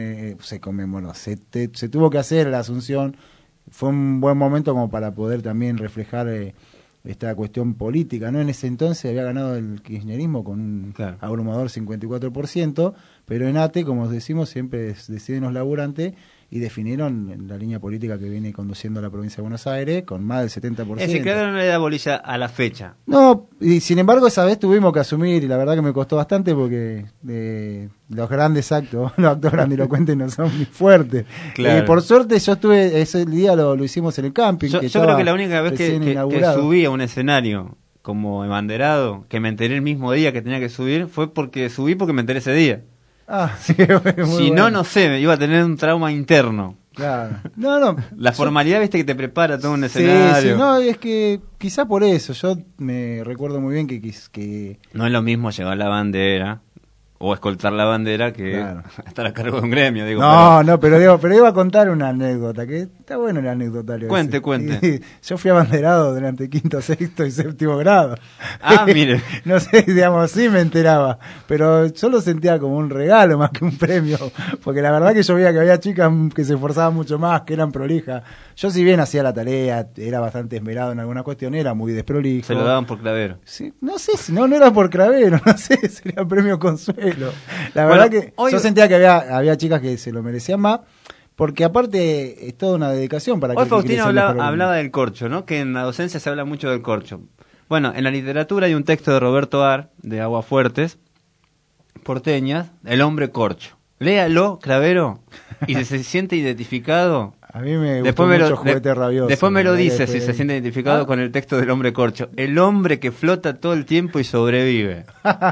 se tuvo que hacer la asunción. Fue un buen momento como para poder también reflejar esta cuestión política, ¿no? En ese entonces había ganado el kirchnerismo con un abrumador 54%, pero en ATE, como decimos, siempre deciden los laburantes y definieron la línea política que viene conduciendo la provincia de Buenos Aires con más del 70%. Es decir, que no le da bolilla a la fecha. No, y sin embargo esa vez tuvimos que asumir, y la verdad que me costó bastante porque los grandes actos, los actos grandilocuentes no son muy fuertes. Claro. Por suerte yo estuve, ese día lo hicimos en el camping. Yo creo que la única vez que subí a un escenario como abanderado, que me enteré el mismo día que tenía que subir, fue porque subí porque me enteré ese día. Sí, si no, no sé, me iba a tener un trauma interno. Claro. No. La formalidad, viste, que te prepara todo un escenario. Sí, no, es que quizá por eso. Yo me recuerdo muy bien que... No es lo mismo llevar la bandera o escoltar la bandera que estar a cargo de un gremio. Digo, pero iba a contar una anécdota, que está bueno el anecdotario. Cuente. Yo fui abanderado durante quinto, sexto y séptimo grado. Mire. No sé, digamos, sí me enteraba, pero yo lo sentía como un regalo más que un premio, porque la verdad que yo veía que había chicas que se esforzaban mucho más, que eran prolijas. Yo si bien hacía la tarea, era bastante esmerado en alguna cuestión, era muy desprolijo. Se lo daban por clavero. Sí, no sé, no era por clavero, no sé, sería premio consuelo. La verdad que yo sentía que había chicas que se lo merecían más, porque aparte es toda una dedicación para que... Hoy Faustino hablaba del corcho, ¿no? Que en la docencia se habla mucho del corcho. Bueno, en la literatura hay un texto de Roberto Ar, de Aguafuertes, porteñas, El hombre corcho. Léalo, clavero, y si se siente identificado... A mí me gustó mucho Juguete Rabioso. Después me lo dice si se siente identificado con el texto del hombre corcho. El hombre que flota todo el tiempo y sobrevive.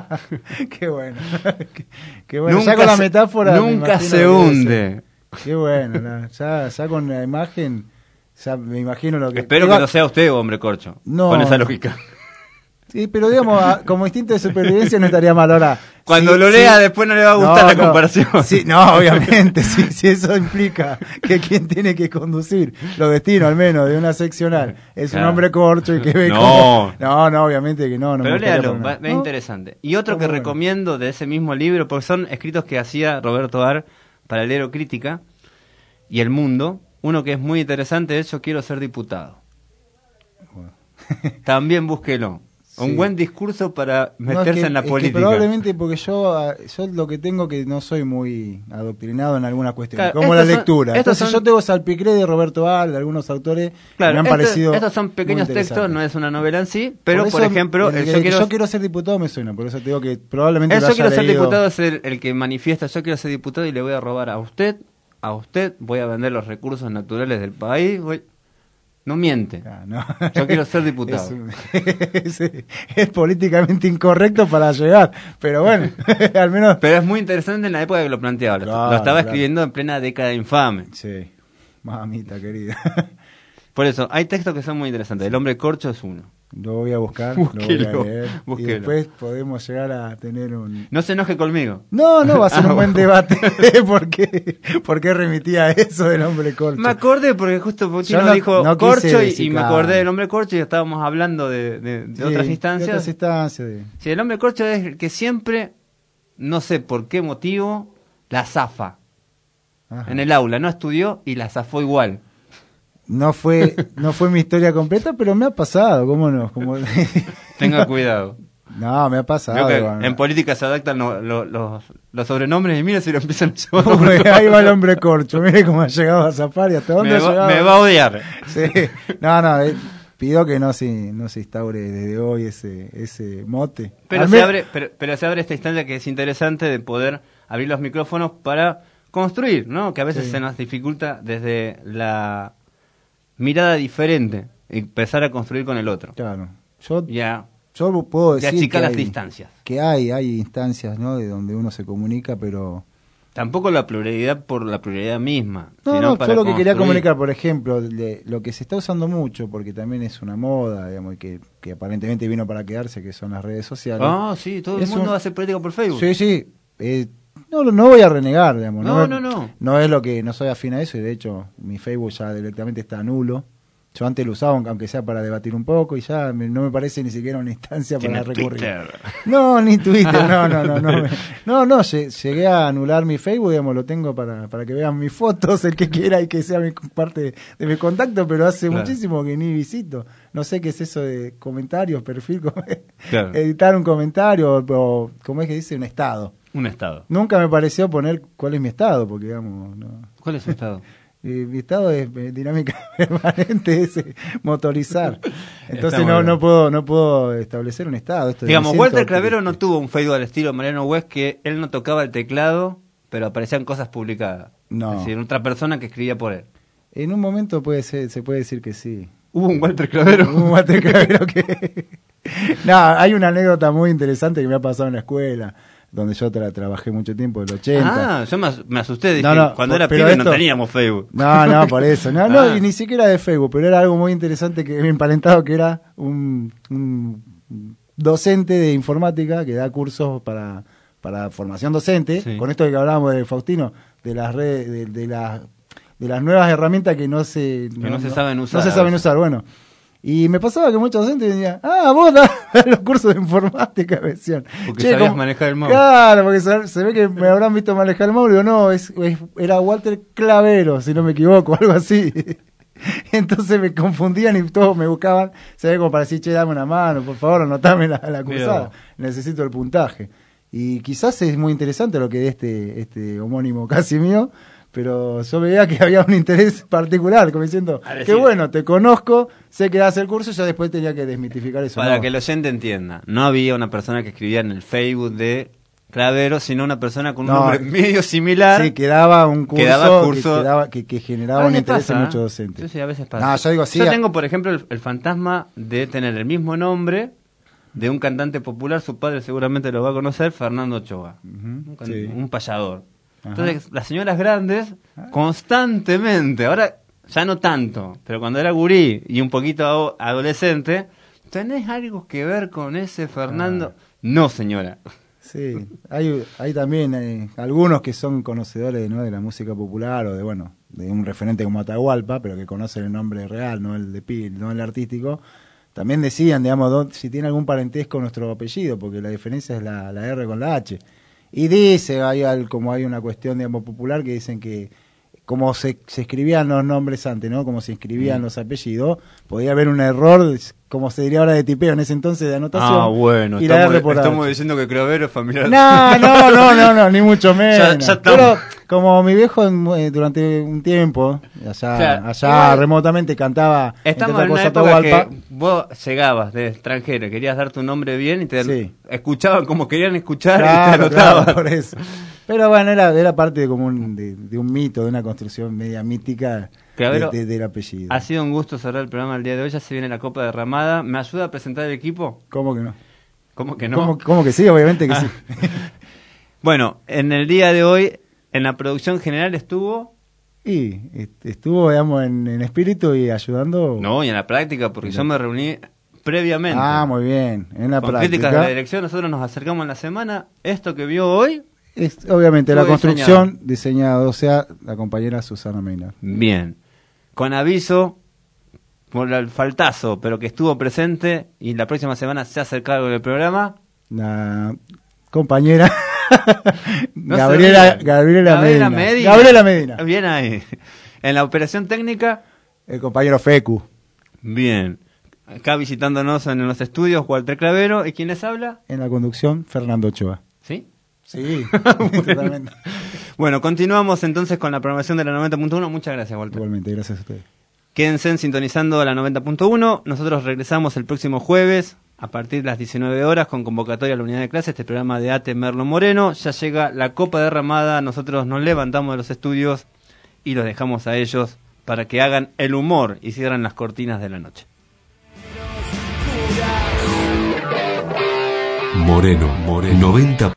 Qué bueno. Qué bueno. Ya con la metáfora nunca se hunde. Qué bueno. Ya con la imagen, ya me imagino lo que... Espero que no sea usted, hombre corcho. No. Con esa lógica. Sí, pero digamos, como instinto de supervivencia no estaría mal. Ahora, cuando lo lea, después no le va a gustar la comparación. Sí, no, obviamente, si eso implica que quien tiene que conducir los destinos, al menos, de una seccional, es un hombre corcho y que ve como... No, obviamente que no. Pero léalo, es interesante. Y otro que recomiendo de ese mismo libro, porque son escritos que hacía Roberto Ar para el Ero Crítica y El Mundo, uno que es muy interesante es Yo quiero ser diputado. También búsquelo. Sí. Un buen discurso para meterse en la política. Probablemente porque yo lo que tengo que no soy muy adoctrinado en algunas cuestiones, como la lectura. Entonces yo tengo salpicré de Roberto Al, de algunos autores que me han parecido. Estos son pequeños textos, no es una novela en sí, pero por ejemplo, yo quiero ser diputado me suena, por eso te digo que probablemente Yo quiero ser diputado es el que manifiesta, yo quiero ser diputado y le voy a robar a usted, voy a vender los recursos naturales del país, no miente. Yo quiero ser diputado. Es políticamente incorrecto para llegar, pero bueno, al menos... Pero es muy interesante en la época que lo planteaba. Lo estaba escribiendo en plena década infame. Sí, mamita querida. Por eso, hay textos que son muy interesantes. El hombre corcho es uno. Lo voy a buscar, búsquelo, lo voy a leer, y después podemos llegar a tener un... No se enoje conmigo. No, va a ser un buen debate. ¿Por qué remitía a eso del hombre corcho? Me acordé porque justo Puchino dijo corcho y me acordé del hombre corcho y estábamos hablando de otras instancias. Sí, el hombre corcho es el que siempre, no sé por qué motivo, la zafa. Ajá. En el aula, no estudió y la zafó igual. No fue mi historia completa, pero me ha pasado, ¿cómo no? Tenga cuidado. No, me ha pasado. En política se adaptan los sobrenombres y mira si lo empiezan a llamar. Ahí va el hombre corcho, mire cómo ha llegado a zafar y hasta dónde ha llegado. Me va a odiar. Sí. No, pido que no se instaure desde hoy ese mote. Pero se abre esta instancia que es interesante de poder abrir los micrófonos para construir, ¿no? Que a veces se nos dificulta desde la mirada diferente, empezar a construir con el otro. Claro. Yo puedo decir achicar las distancias. Que hay instancias, ¿no? De donde uno se comunica, pero... Tampoco la pluralidad por la pluralidad misma. No, yo lo que quería comunicar, por ejemplo, lo que se está usando mucho, porque también es una moda, digamos, que aparentemente vino para quedarse, que son las redes sociales. Ah, sí, todo el mundo hace política por Facebook. Sí. No voy a renegar, digamos. No. No es lo que, no soy afín a eso, y de hecho mi Facebook ya directamente está nulo. Yo antes lo usaba, aunque sea para debatir un poco, y ya no me parece ni siquiera una instancia para recurrir. Twitter. No, ni Twitter, no. Llegué a anular mi Facebook, digamos, lo tengo para que vean mis fotos, el que quiera y que sea parte de mi contacto, pero hace muchísimo que ni visito. No sé qué es eso de comentarios, perfil, editar un comentario, o como es que dice, un estado. Un estado. Nunca me pareció poner cuál es mi estado, porque digamos... No. ¿Cuál es su estado? Mi estado es dinámica permanente, es motorizar. Entonces no puedo establecer un estado. Digamos, Walter Clavero no tuvo un Facebook al estilo Mariano West, que él no tocaba el teclado, pero aparecían cosas publicadas. No. Es decir, otra persona que escribía por él. En un momento se puede decir que sí. ¿Hubo un Walter Clavero? Hubo un Walter Clavero que... No, hay una anécdota muy interesante que me ha pasado en la escuela, donde yo trabajé mucho tiempo, del 80. Ah, yo me asusté, dije, cuando era pibe no teníamos Facebook. No, por eso. No, y ni siquiera de Facebook, pero era algo muy interesante, que me emparentado, que era un docente de informática que da cursos para formación docente, con esto que hablábamos de Faustino, de las redes, de las nuevas herramientas que no se saben usar. No se saben usar, bueno. Y me pasaba que muchos docentes decían, vos das los cursos de informática, me decían. Porque sabías manejar el móvil. Claro, porque se ve que me habrán visto manejar el móvil. Digo, no, era Walter Clavero, si no me equivoco, algo así. Entonces me confundían y todos me buscaban, se ve como para decir, dame una mano, por favor, anotame la cursada. Necesito el puntaje. Y quizás es muy interesante lo que de este homónimo casi mío, pero yo veía que había un interés particular, como diciendo, que bueno, te conozco, sé que das el curso, y yo después tenía que desmitificar eso. Para que el oyente entienda, no había una persona que escribía en el Facebook de Clavero, sino una persona con un nombre medio similar. Sí, que daba un curso, que generaba un interés en muchos docentes. Sí, a veces pasa. No, yo digo, sí, yo tengo, por ejemplo, el fantasma de tener el mismo nombre de un cantante popular, su padre seguramente lo va a conocer, Fernando Ochoa, un payador. Entonces, las señoras grandes, constantemente, ahora ya no tanto, pero cuando era gurí y un poquito adolescente, ¿tenés algo que ver con ese Fernando? No, señora. Sí, hay también algunos que son conocedores, ¿no?, de la música popular o de un referente como Atahualpa, pero que conocen el nombre real, no el no el artístico. También decían, digamos, si tiene algún parentesco nuestro apellido, porque la diferencia es la R con la H. Y dice, como hay una cuestión, digamos, popular, que dicen que como se escribían los nombres antes, ¿no?, como se escribían los apellidos, podía haber un error, como se diría ahora, de tipeo en ese entonces, de anotación. Bueno, y estamos diciendo que Clavero es familiar. No, ni mucho menos. Ya pero como mi viejo durante un tiempo, allá remotamente cantaba, estamos en una época que vos llegabas de extranjero, querías dar tu nombre bien y te escuchaban como querían escuchar, y te anotaban. Claro, por eso. Pero bueno, era parte de un mito, de una construcción media mítica del apellido. Ha sido un gusto cerrar el programa el día de hoy, ya se viene la Copa Derramada. ¿Me ayuda a presentar el equipo? ¿Cómo que no? ¿Cómo que no? ¿Cómo que sí? Obviamente que sí. Bueno, en el día de hoy, en la producción general estuvo... estuvo, digamos, en espíritu y ayudando... No, y en la práctica, porque yo me reuní previamente. Muy bien, en la práctica. Críticas de la dirección, nosotros nos acercamos en la semana. Esto que vio hoy... Es obviamente la construcción diseñada, o sea, la compañera Susana Meinar. Bien, con aviso por el faltazo, pero que estuvo presente y la próxima semana se hace cargo del programa. La compañera Gabriela Medina. Bien ahí. En la operación técnica, el compañero Fecu. Bien. Acá visitándonos en los estudios, Walter Clavero. ¿Y quién les habla? En la conducción, Fernando Ochoa. ¿Sí? Sí, totalmente. Bueno, continuamos entonces con la programación de la 90.1. Muchas gracias, Walter. Igualmente, gracias a ustedes. Quédense sintonizando la 90.1. Nosotros regresamos el próximo jueves a partir de las 19 horas con convocatoria a la unidad de clase, este programa de ATE Merlo Moreno. Ya llega la copa derramada, nosotros nos levantamos de los estudios y los dejamos a ellos para que hagan el humor y cierran las cortinas de la noche. Moreno, 90.